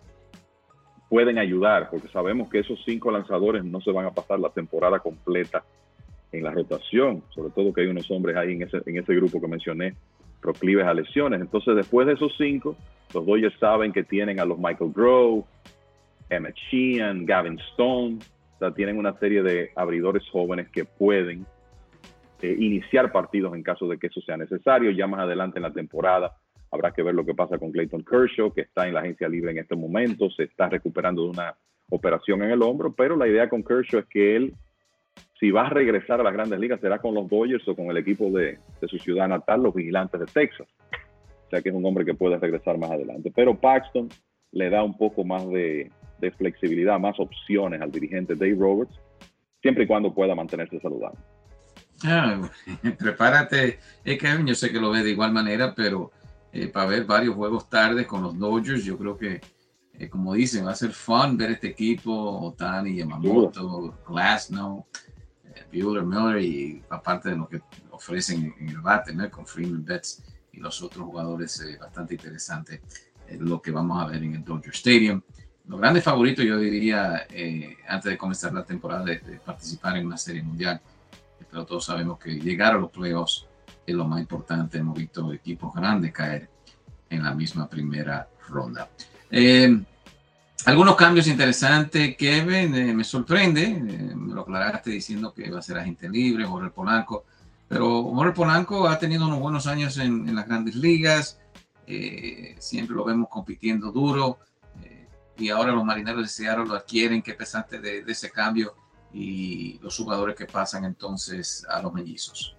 pueden ayudar, porque sabemos que esos 5 lanzadores no se van a pasar la temporada completa en la rotación, sobre todo que hay unos hombres ahí en ese grupo que mencioné, proclives a lesiones. Entonces, después de esos 5, los Dodgers saben que tienen a los Michael Grove, Emmett Sheehan, Gavin Stone, o sea, tienen una serie de abridores jóvenes que pueden iniciar partidos en caso de que eso sea necesario. Ya más adelante en la temporada habrá que ver lo que pasa con Clayton Kershaw, que está en la agencia libre en este momento, se está recuperando de una operación en el hombro, pero la idea con Kershaw es que él, si va a regresar a las Grandes Ligas, será con los Dodgers o con el equipo de su ciudad natal, los Vigilantes de Texas. O sea que es un hombre que puede regresar más adelante. Pero Paxton le da un poco más de flexibilidad, más opciones al dirigente Dave Roberts, siempre y cuando pueda mantenerse saludable. Prepárate, Kevin, yo sé que lo ves de igual manera, pero para ver varios juegos tarde con los Dodgers, yo creo que, como dicen, va a ser fun ver este equipo, Ohtani, Yamamoto, Glasnow, Buehler, Miller, y aparte de lo que ofrecen en el bate, ¿no? Con Freeman, Betts y los otros jugadores, bastante interesante lo que vamos a ver en el Dodger Stadium. Los grandes favoritos, yo diría, antes de comenzar la temporada, de participar en una serie mundial, pero todos sabemos que llegar a los playoffs es lo más importante. Hemos visto equipos grandes caer en la misma primera ronda. Algunos cambios interesantes, Kevin, me sorprende, me lo aclaraste diciendo que va a ser agente libre, Jorge Polanco, pero Jorge Polanco ha tenido unos buenos años en las grandes ligas, siempre lo vemos compitiendo duro, y ahora los Marineros de Seattle lo adquieren. ¿Qué pensaste de ese cambio y los jugadores que pasan entonces a los Mellizos?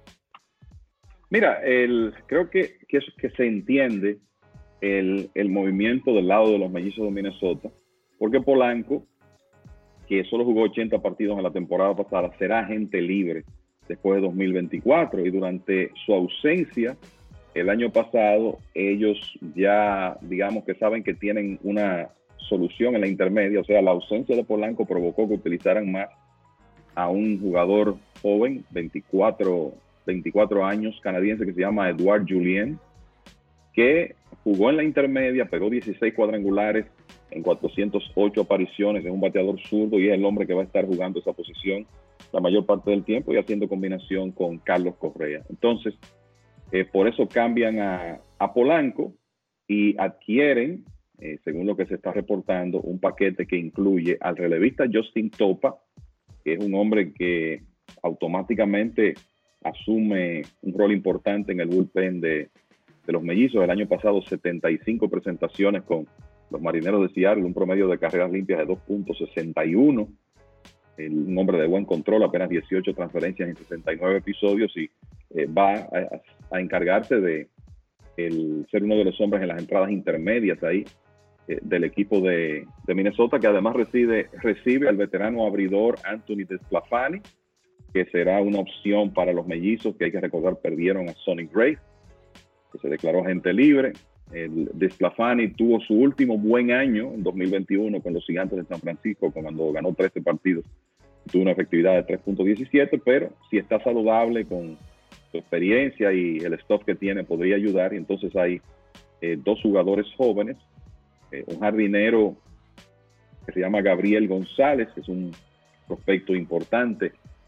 Mira, creo que se entiende el movimiento del lado de los Mellizos de Minnesota, porque Polanco, que solo jugó 80 partidos en la temporada pasada, será agente libre después de 2024, y durante su ausencia el año pasado, ellos ya, digamos que saben que tienen una solución en la intermedia. O sea, la ausencia de Polanco provocó que utilizaran más a un jugador joven, 24 años, canadiense, que se llama Edouard Julien, que jugó en la intermedia, pegó 16 cuadrangulares en 408 apariciones, es un bateador zurdo y es el hombre que va a estar jugando esa posición la mayor parte del tiempo y haciendo combinación con Carlos Correa. Entonces, por eso cambian a Polanco y adquieren, según lo que se está reportando, un paquete que incluye al relevista Justin Topa, que es un hombre que automáticamente asume un rol importante en el bullpen de los Mellizos. El año pasado 75 presentaciones con los Marineros de Seattle, un promedio de carreras limpias de 2.61, un hombre de buen control, apenas 18 transferencias en 69 episodios, y va a encargarse de ser uno de los hombres en las entradas intermedias ahí del equipo de Minnesota, que además recibe al veterano abridor Anthony Desclafani, que será una opción para los Mellizos, que hay que recordar perdieron a Sonny Gray, que se declaró agente libre. Desclafani tuvo su último buen año en 2021 con los Gigantes de San Francisco, cuando ganó 13 partidos, tuvo una efectividad de 3.17, pero si está saludable con su experiencia y el stuff que tiene, podría ayudar. Y entonces hay dos jugadores jóvenes, un jardinero que se llama Gabriel González, que es un prospecto importante.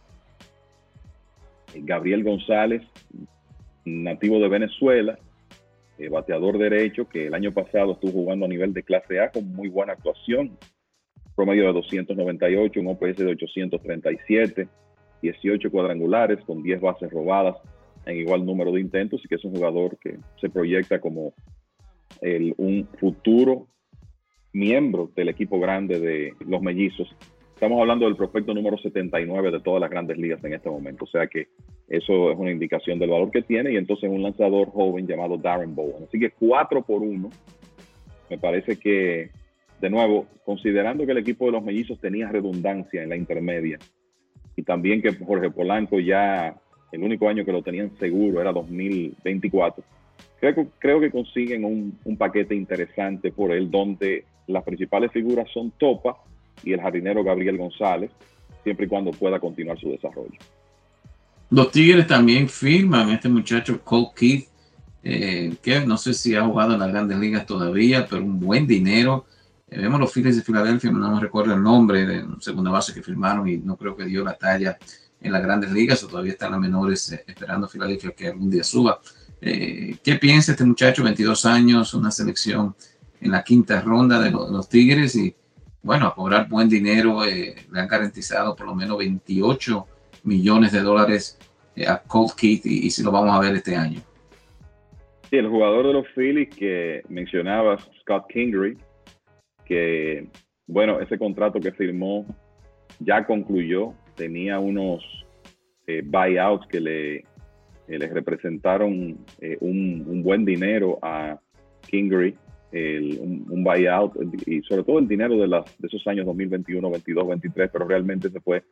Gabriel González, nativo de Venezuela, bateador derecho, que el año pasado estuvo jugando a nivel de clase A con muy buena actuación, promedio de 298, un OPS de 837, 18 cuadrangulares con 10 bases robadas en igual número de intentos, y que es un jugador que se proyecta como un futuro miembro del equipo grande de los Mellizos. Estamos hablando del prospecto número 79 de todas las grandes ligas en este momento, o sea que eso es una indicación del valor que tiene. Y entonces un lanzador joven llamado Darren Bowen. Así que 4-1. Me parece que, de nuevo, considerando que el equipo de los Mellizos tenía redundancia en la intermedia, y también que Jorge Polanco ya el único año que lo tenían seguro era 2024, creo que consiguen un paquete interesante por él, donde las principales figuras son Topa y el jardinero Gabriel González, siempre y cuando pueda continuar su desarrollo. Los Tigres también firman a este muchacho Colt Keith, que no sé si ha jugado en las grandes ligas todavía, pero un buen dinero. Vemos los Phillies de Filadelfia, no me recuerdo el nombre de segunda base que firmaron, y no creo que dio la talla en las grandes ligas, o todavía están las menores, esperando Filadelfia que algún día suba. ¿Qué piensa este muchacho? 22 años, una selección en la quinta ronda de los Tigres, y bueno, a cobrar buen dinero. Le han garantizado por lo menos $28 millones a Colt Keith, y si lo vamos a ver este año. Sí, el jugador de los Phillies que mencionabas, Scott Kingery, que bueno, ese contrato que firmó ya concluyó, tenía unos buyouts que le representaron un buen dinero a Kingery, un buyout, y sobre todo el dinero de esos años 2021, 22, 23, pero realmente se fue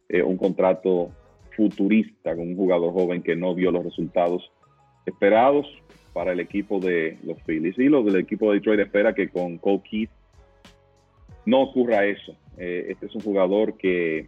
un contrato futurista con un jugador joven que no dio los resultados esperados para el equipo de los Phillies. Y los del equipo de Detroit espera que con Colt Keith no ocurra eso. Este es un jugador que,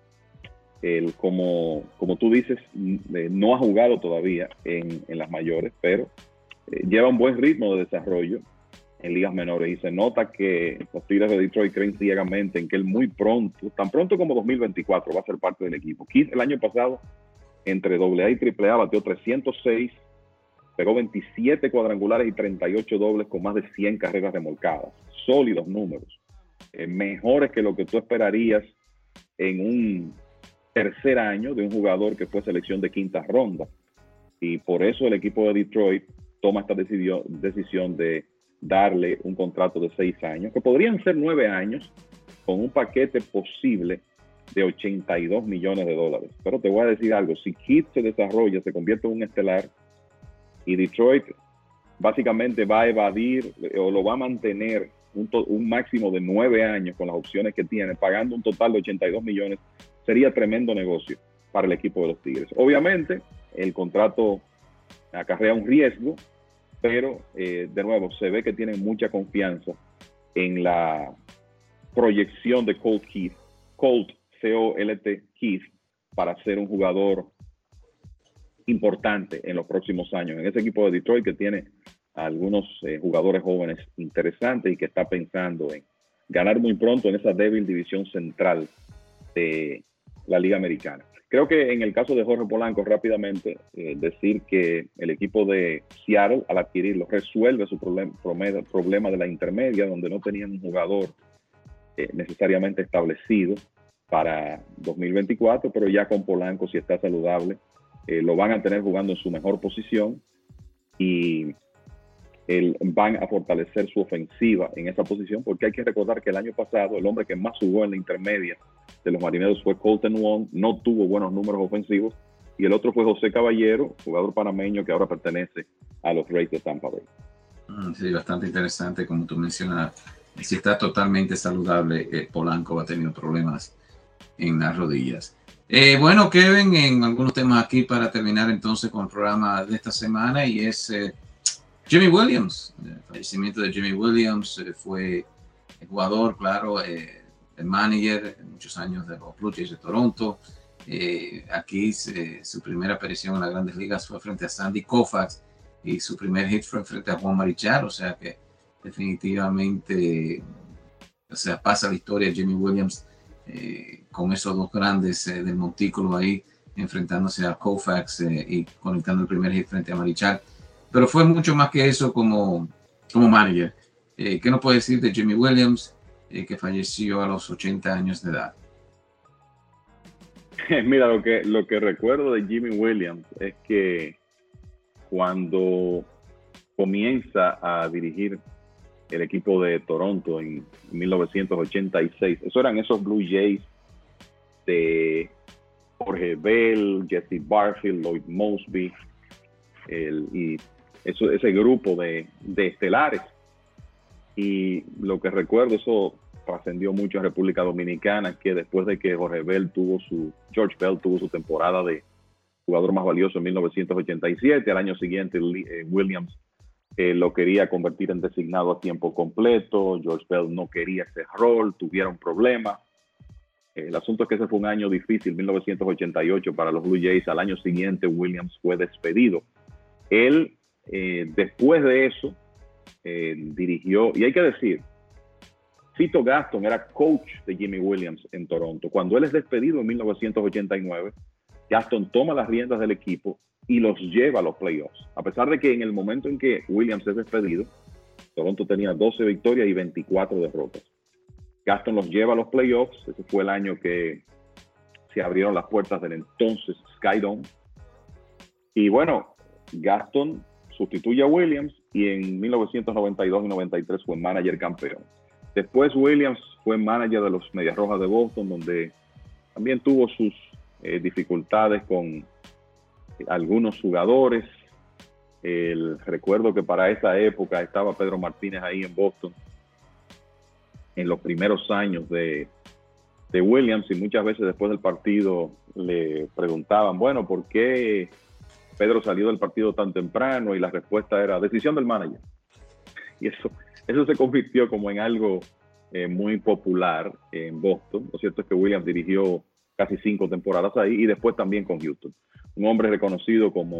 como tú dices, no ha jugado todavía en las mayores, pero lleva un buen ritmo de desarrollo en ligas menores y se nota que los Tigres de Detroit creen ciegamente en que él muy pronto, tan pronto como 2024, va a ser parte del equipo. Keith el año pasado entre AA y AAA bateó 306, pegó 27 cuadrangulares y 38 dobles con más de 100 carreras remolcadas. Sólidos números, mejores que lo que tú esperarías en un tercer año de un jugador que fue selección de quinta ronda. Y por eso el equipo de Detroit toma esta decisión de darle un contrato de 6 años, que podrían ser 9 años, con un paquete posible de $82 millones. Pero te voy a decir algo, si Keith se desarrolla, se convierte en un estelar, y Detroit básicamente va a evadir o lo va a mantener un máximo de 9 años con las opciones que tiene, pagando un total de 82 millones, sería tremendo negocio para el equipo de los Tigres. Obviamente, el contrato acarrea un riesgo, pero de nuevo, se ve que tienen mucha confianza en la proyección de Colt Keith, C-O-L-T, Keith, para ser un jugador importante en los próximos años. En ese equipo de Detroit que tiene algunos jugadores jóvenes interesantes y que está pensando en ganar muy pronto en esa débil división central de la Liga Americana. Creo que en el caso de Jorge Polanco, rápidamente, decir que el equipo de Seattle, al adquirirlo, resuelve su problema de la intermedia, donde no tenían un jugador necesariamente establecido para 2024, pero ya con Polanco, si está saludable, lo van a tener jugando en su mejor posición y van a fortalecer su ofensiva en esa posición, porque hay que recordar que el año pasado el hombre que más jugó en la intermedia de los Marineros fue Colton Wong, no tuvo buenos números ofensivos, y el otro fue José Caballero, jugador panameño que ahora pertenece a los Rays de Tampa Bay. Sí, bastante interesante, como tú mencionas. Si está totalmente saludable, Polanco ha tenido problemas en las rodillas. Bueno, Kevin, en algunos temas aquí para terminar entonces con el programa de esta semana, y es Jimy Williams. El fallecimiento de Jimy Williams, fue el jugador, claro, el manager en muchos años de los Blue Jays de Toronto. Aquí su primera aparición en las Grandes Ligas fue frente a Sandy Koufax y su primer hit fue frente a Juan Marichal, o sea que definitivamente, o sea, pasa la historia Jimy Williams con esos dos grandes del montículo ahí enfrentándose a Koufax y conectando el primer hit frente a Marichal. Pero fue mucho más que eso como manager. ¿Qué nos puede decir de Jimy Williams, que falleció a los 80 años de edad? Mira, lo que recuerdo de Jimy Williams es que cuando comienza a dirigir el equipo de Toronto en 1986, eso eran esos Blue Jays de Jorge Bell, Jesse Barfield, Lloyd Mosby, y ese grupo de estelares. Y lo que recuerdo, eso trascendió mucho en República Dominicana, que después de que George Bell tuvo su temporada de jugador más valioso en 1987, al año siguiente Williams lo quería convertir en designado a tiempo completo. George Bell no quería ese rol, tuvieron problemas. El asunto es que ese fue un año difícil, 1988, para los Blue Jays. Al año siguiente Williams fue despedido. Él, después de eso, dirigió, y hay que decir, Cito Gaston era coach de Jimy Williams en Toronto. Cuando él es despedido en 1989, Gaston toma las riendas del equipo y los lleva a los playoffs. A pesar de que en el momento en que Williams es despedido, Toronto tenía 12 victorias y 24 derrotas. Gaston los lleva a los playoffs. Ese fue el año que se abrieron las puertas del entonces Sky Dome. Y bueno, Gaston sustituye a Williams y en 1992 y 93 fue manager campeón. Después Williams fue manager de los Medias Rojas de Boston, donde también tuvo sus dificultades con algunos jugadores. Recuerdo que para esa época estaba Pedro Martínez ahí en Boston en los primeros años de Williams, y muchas veces después del partido le preguntaban, bueno, ¿por qué Pedro salió del partido tan temprano? Y la respuesta era, decisión del manager. Y eso se convirtió como en algo muy popular en Boston. Lo cierto es que Williams dirigió casi 5 temporadas ahí y después también con Houston. Un hombre reconocido como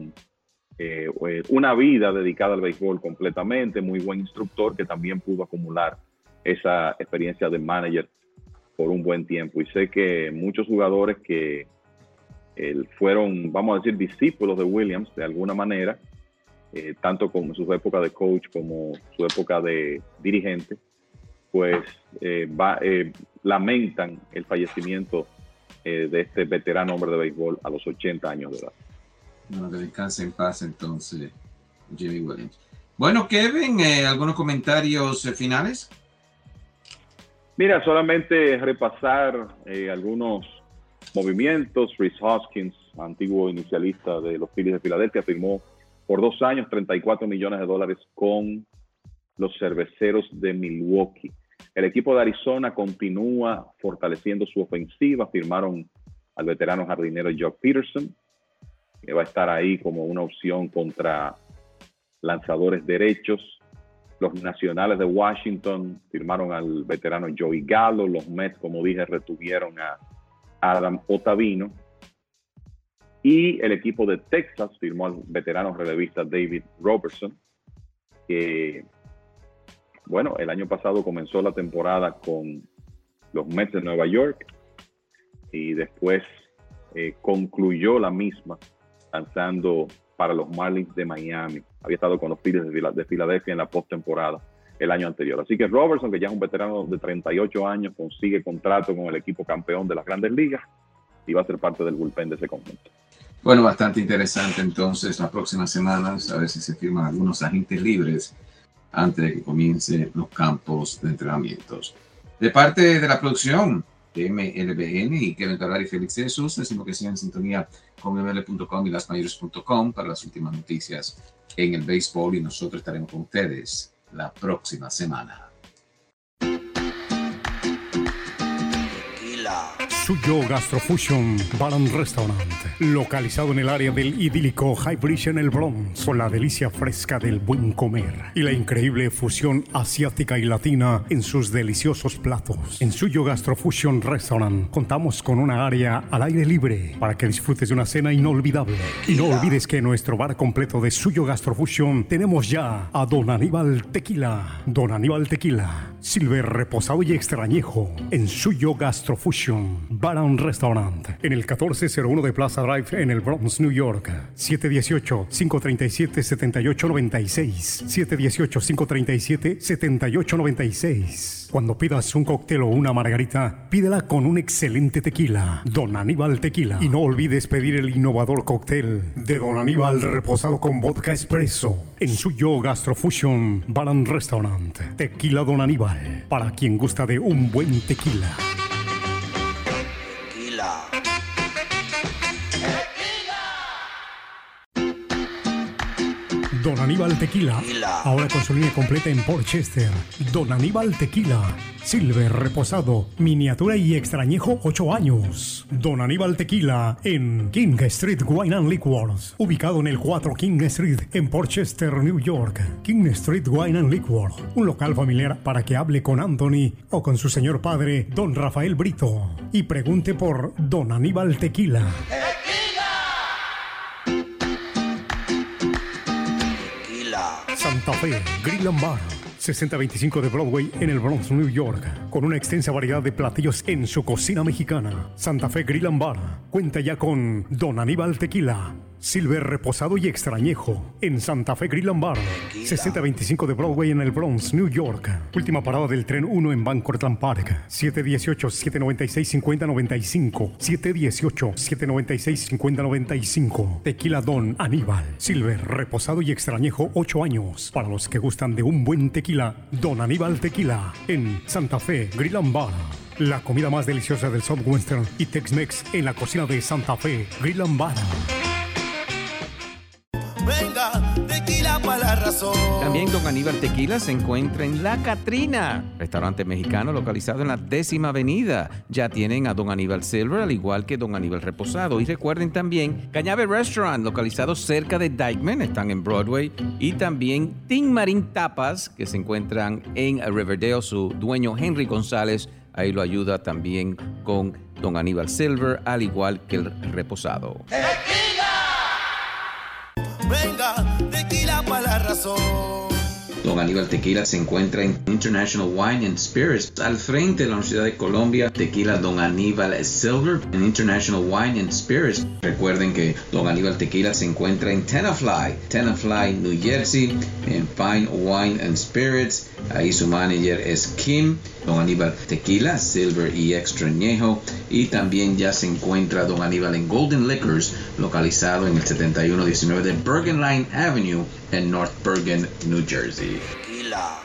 una vida dedicada al béisbol completamente, muy buen instructor que también pudo acumular esa experiencia de manager por un buen tiempo. Y sé que muchos jugadores que fueron, vamos a decir, discípulos de Williams de alguna manera, tanto como su época de coach como su época de dirigente, pues lamentan el fallecimiento de este veterano hombre de béisbol a los 80 años de edad. Bueno, que descanse en paz entonces, Jimmy Williams. Bueno, Kevin, ¿algunos comentarios finales? Mira, solamente repasar algunos movimientos. Rhys Hoskins, antiguo inicialista de los Phillies de Filadelfia, firmó por 2 años $34 millones con los Cerveceros de Milwaukee. El equipo de Arizona continúa fortaleciendo su ofensiva. Firmaron al veterano jardinero Jock Peterson, que va a estar ahí como una opción contra lanzadores derechos. Los Nacionales de Washington firmaron al veterano Joey Gallo. Los Mets, como dije, retuvieron a Adam Ottavino. Y el equipo de Texas firmó al veterano relevista David Robertson, que, bueno, el año pasado comenzó la temporada con los Mets de Nueva York y después concluyó la misma lanzando para los Marlins de Miami. Había estado con los Phillies de Filadelfia en la postemporada el año anterior. Así que Robertson, que ya es un veterano de 38 años, consigue contrato con el equipo campeón de las Grandes Ligas y va a ser parte del bullpen de ese conjunto. Bueno, bastante interesante entonces las próximas semanas, a ver si se firman algunos agentes libres antes de que comiencen los campos de entrenamientos. De parte de la producción de MLBN y Kevin Cabral y Félix Jesús, decimos que sigan en sintonía con ML.com y lasmayores.com para las últimas noticias en el béisbol, y nosotros estaremos con ustedes la próxima semana. Suyo Gastrofusion Bar and Restaurant, localizado en el área del idílico High Bridge en el Bronx, con la delicia fresca del buen comer y la increíble fusión asiática y latina en sus deliciosos platos. En Suyo Gastrofusion Restaurant contamos con una área al aire libre para que disfrutes de una cena inolvidable. Y no olvides que en nuestro bar completo de Suyo Gastrofusion tenemos ya a Don Aníbal Tequila. Don Aníbal Tequila, Silver reposado y extrañejo en Suyo Gastrofusion Bar and Restaurant, en el 1401 de Plaza Drive en el Bronx, New York. 718-537-7896. 718-537-7896. Cuando pidas un cóctel o una margarita, pídela con un excelente tequila, Don Aníbal Tequila. Y no olvides pedir el innovador cóctel de Don Aníbal reposado con vodka espresso en Suyo Gastrofusion Bar and Restaurant. Tequila Don Aníbal, para quien gusta de un buen tequila. Don Aníbal Tequila, ahora con su línea completa en Port Chester. Don Aníbal Tequila, Silver reposado, miniatura y extrañejo 8 años. Don Aníbal Tequila en King Street Wine and Liquors, ubicado en el 4 King Street en Port Chester, New York. King Street Wine and Liquors, un local familiar para que hable con Anthony o con su señor padre, Don Rafael Brito, y pregunte por Don Aníbal Tequila. Santa Fe Grill and Bar, 6025 de Broadway en el Bronx, New York, con una extensa variedad de platillos en su cocina mexicana. Santa Fe Grill and Bar cuenta ya con Don Aníbal Tequila, Silver reposado y extrañejo en Santa Fe Grill and Bar, 6025 de Broadway en el Bronx, New York. Última parada del tren 1 en Bancortland Park. 718-796-5095. 718-796-5095. Tequila Don Aníbal, Silver reposado y extrañejo 8 años. Para los que gustan de un buen tequila, Don Aníbal Tequila en Santa Fe Grill and Bar. La comida más deliciosa del Southwestern y Tex-Mex en la cocina de Santa Fe Grill and Bar. Venga, tequila para la razón. razón. También Don Aníbal Tequila se encuentra en La Catrina, restaurante mexicano localizado en la 10ª Avenida. Ya tienen a Don Aníbal Silver, al igual que Don Aníbal Reposado. Y recuerden también Cañabe Restaurant, localizado cerca de Dykeman, están en Broadway. Y también Tin Marín Tapas, que se encuentran en Riverdale. Su dueño Henry González, ahí lo ayuda también con Don Aníbal Silver, al igual que el Reposado. Venga, tequila para la razón. Don Aníbal Tequila se encuentra en International Wine and Spirits, al frente de la Universidad de Colombia. Tequila Don Aníbal Silver en International Wine and Spirits. Recuerden que Don Aníbal Tequila se encuentra en Tenafly, New Jersey, en Fine Wine and Spirits. Ahí su manager es Kim. Don Aníbal Tequila, Silver y Extra Añejo. Y también ya se encuentra Don Aníbal en Golden Liquors, localizado en el 7119 de Bergen Line Avenue en North Bergen, New Jersey. Tequila.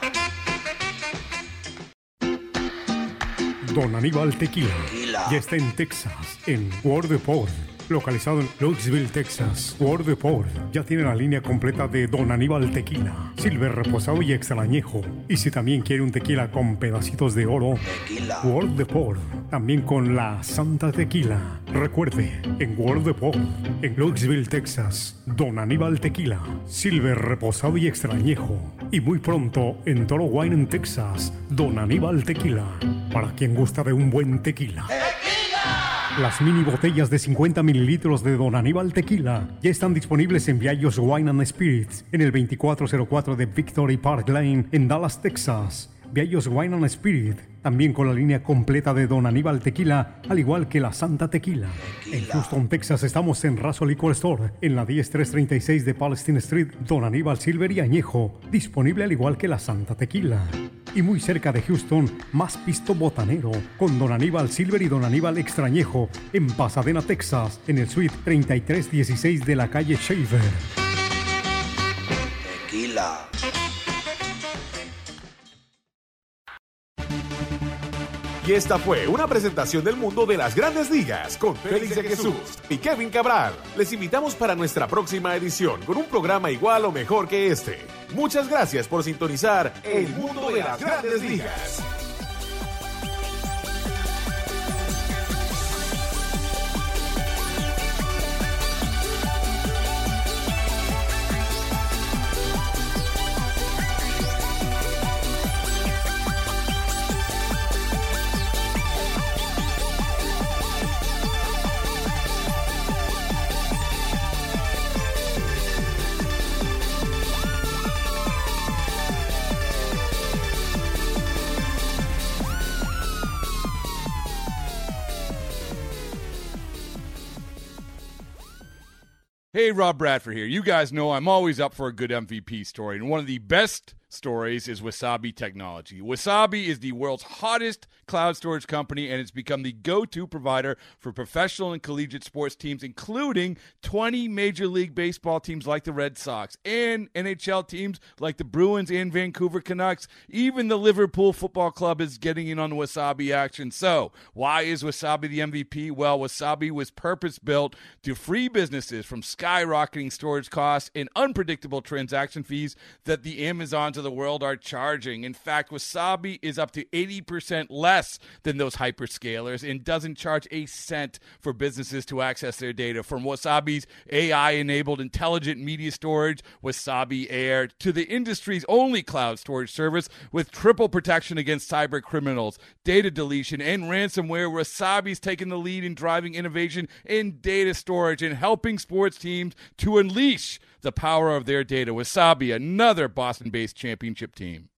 Don Aníbal Tequila ya está en Texas, en Ward Depot, localizado en Louisville, Texas. Ward Depot ya tiene la línea completa de Don Aníbal Tequila, Silver, Reposado y Extra Añejo. Y si también quiere un tequila con pedacitos de oro, Tequila. Ward Depot, también con la Santa Tequila. Recuerde, en Ward Depot, en Louisville, Texas, Don Aníbal Tequila, Silver, Reposado y Extra Añejo. Y muy pronto, en Toro Wine en Texas, Don Aníbal Tequila, para quien gusta de un buen tequila. Las mini botellas de 50 mililitros de Don Aníbal Tequila ya están disponibles en Viallos Wine and Spirits en el 2404 de Victory Park Lane en Dallas, Texas. Viallos Wine and Spirit, también con la línea completa de Don Aníbal Tequila, al igual que la Santa Tequila. En Houston, Texas, estamos en Razo Liquor Store, en la 10336 de Palestine Street. Don Aníbal Silver y Añejo, disponible al igual que la Santa Tequila. Y muy cerca de Houston, más pisto botanero, con Don Aníbal Silver y Don Aníbal Extra Añejo, en Pasadena, Texas, en el suite 3316 de la calle Shaver. Tequila. Y esta fue una presentación del mundo de las grandes ligas con Félix de Jesús y Kevin Cabral. Les invitamos para nuestra próxima edición con un programa igual o mejor que este. Muchas gracias por sintonizar El Mundo de las Grandes Ligas. Hey, Rob Bradford here. You guys know I'm always up for a good MVP story, and one of the best stories is Wasabi Technology. Wasabi is the world's hottest cloud storage company, and it's become the go-to provider for professional and collegiate sports teams, including 20 Major League Baseball teams like the Red Sox and NHL teams like the Bruins and Vancouver Canucks. Even the Liverpool Football Club is getting in on the Wasabi action. So, why is Wasabi the MVP? Well, Wasabi was purpose-built to free businesses from skyrocketing storage costs and unpredictable transaction fees that the Amazons of the world are charging. In fact, Wasabi is up to 80% less than those hyperscalers and doesn't charge a cent for businesses to access their data. From Wasabi's AI-enabled intelligent media storage, Wasabi Air, to the industry's only cloud storage service with triple protection against cyber criminals, data deletion, and ransomware, Wasabi's taken the lead in driving innovation in data storage and helping sports teams to unleash the power of their data. Wasabi, another Boston-based championship team.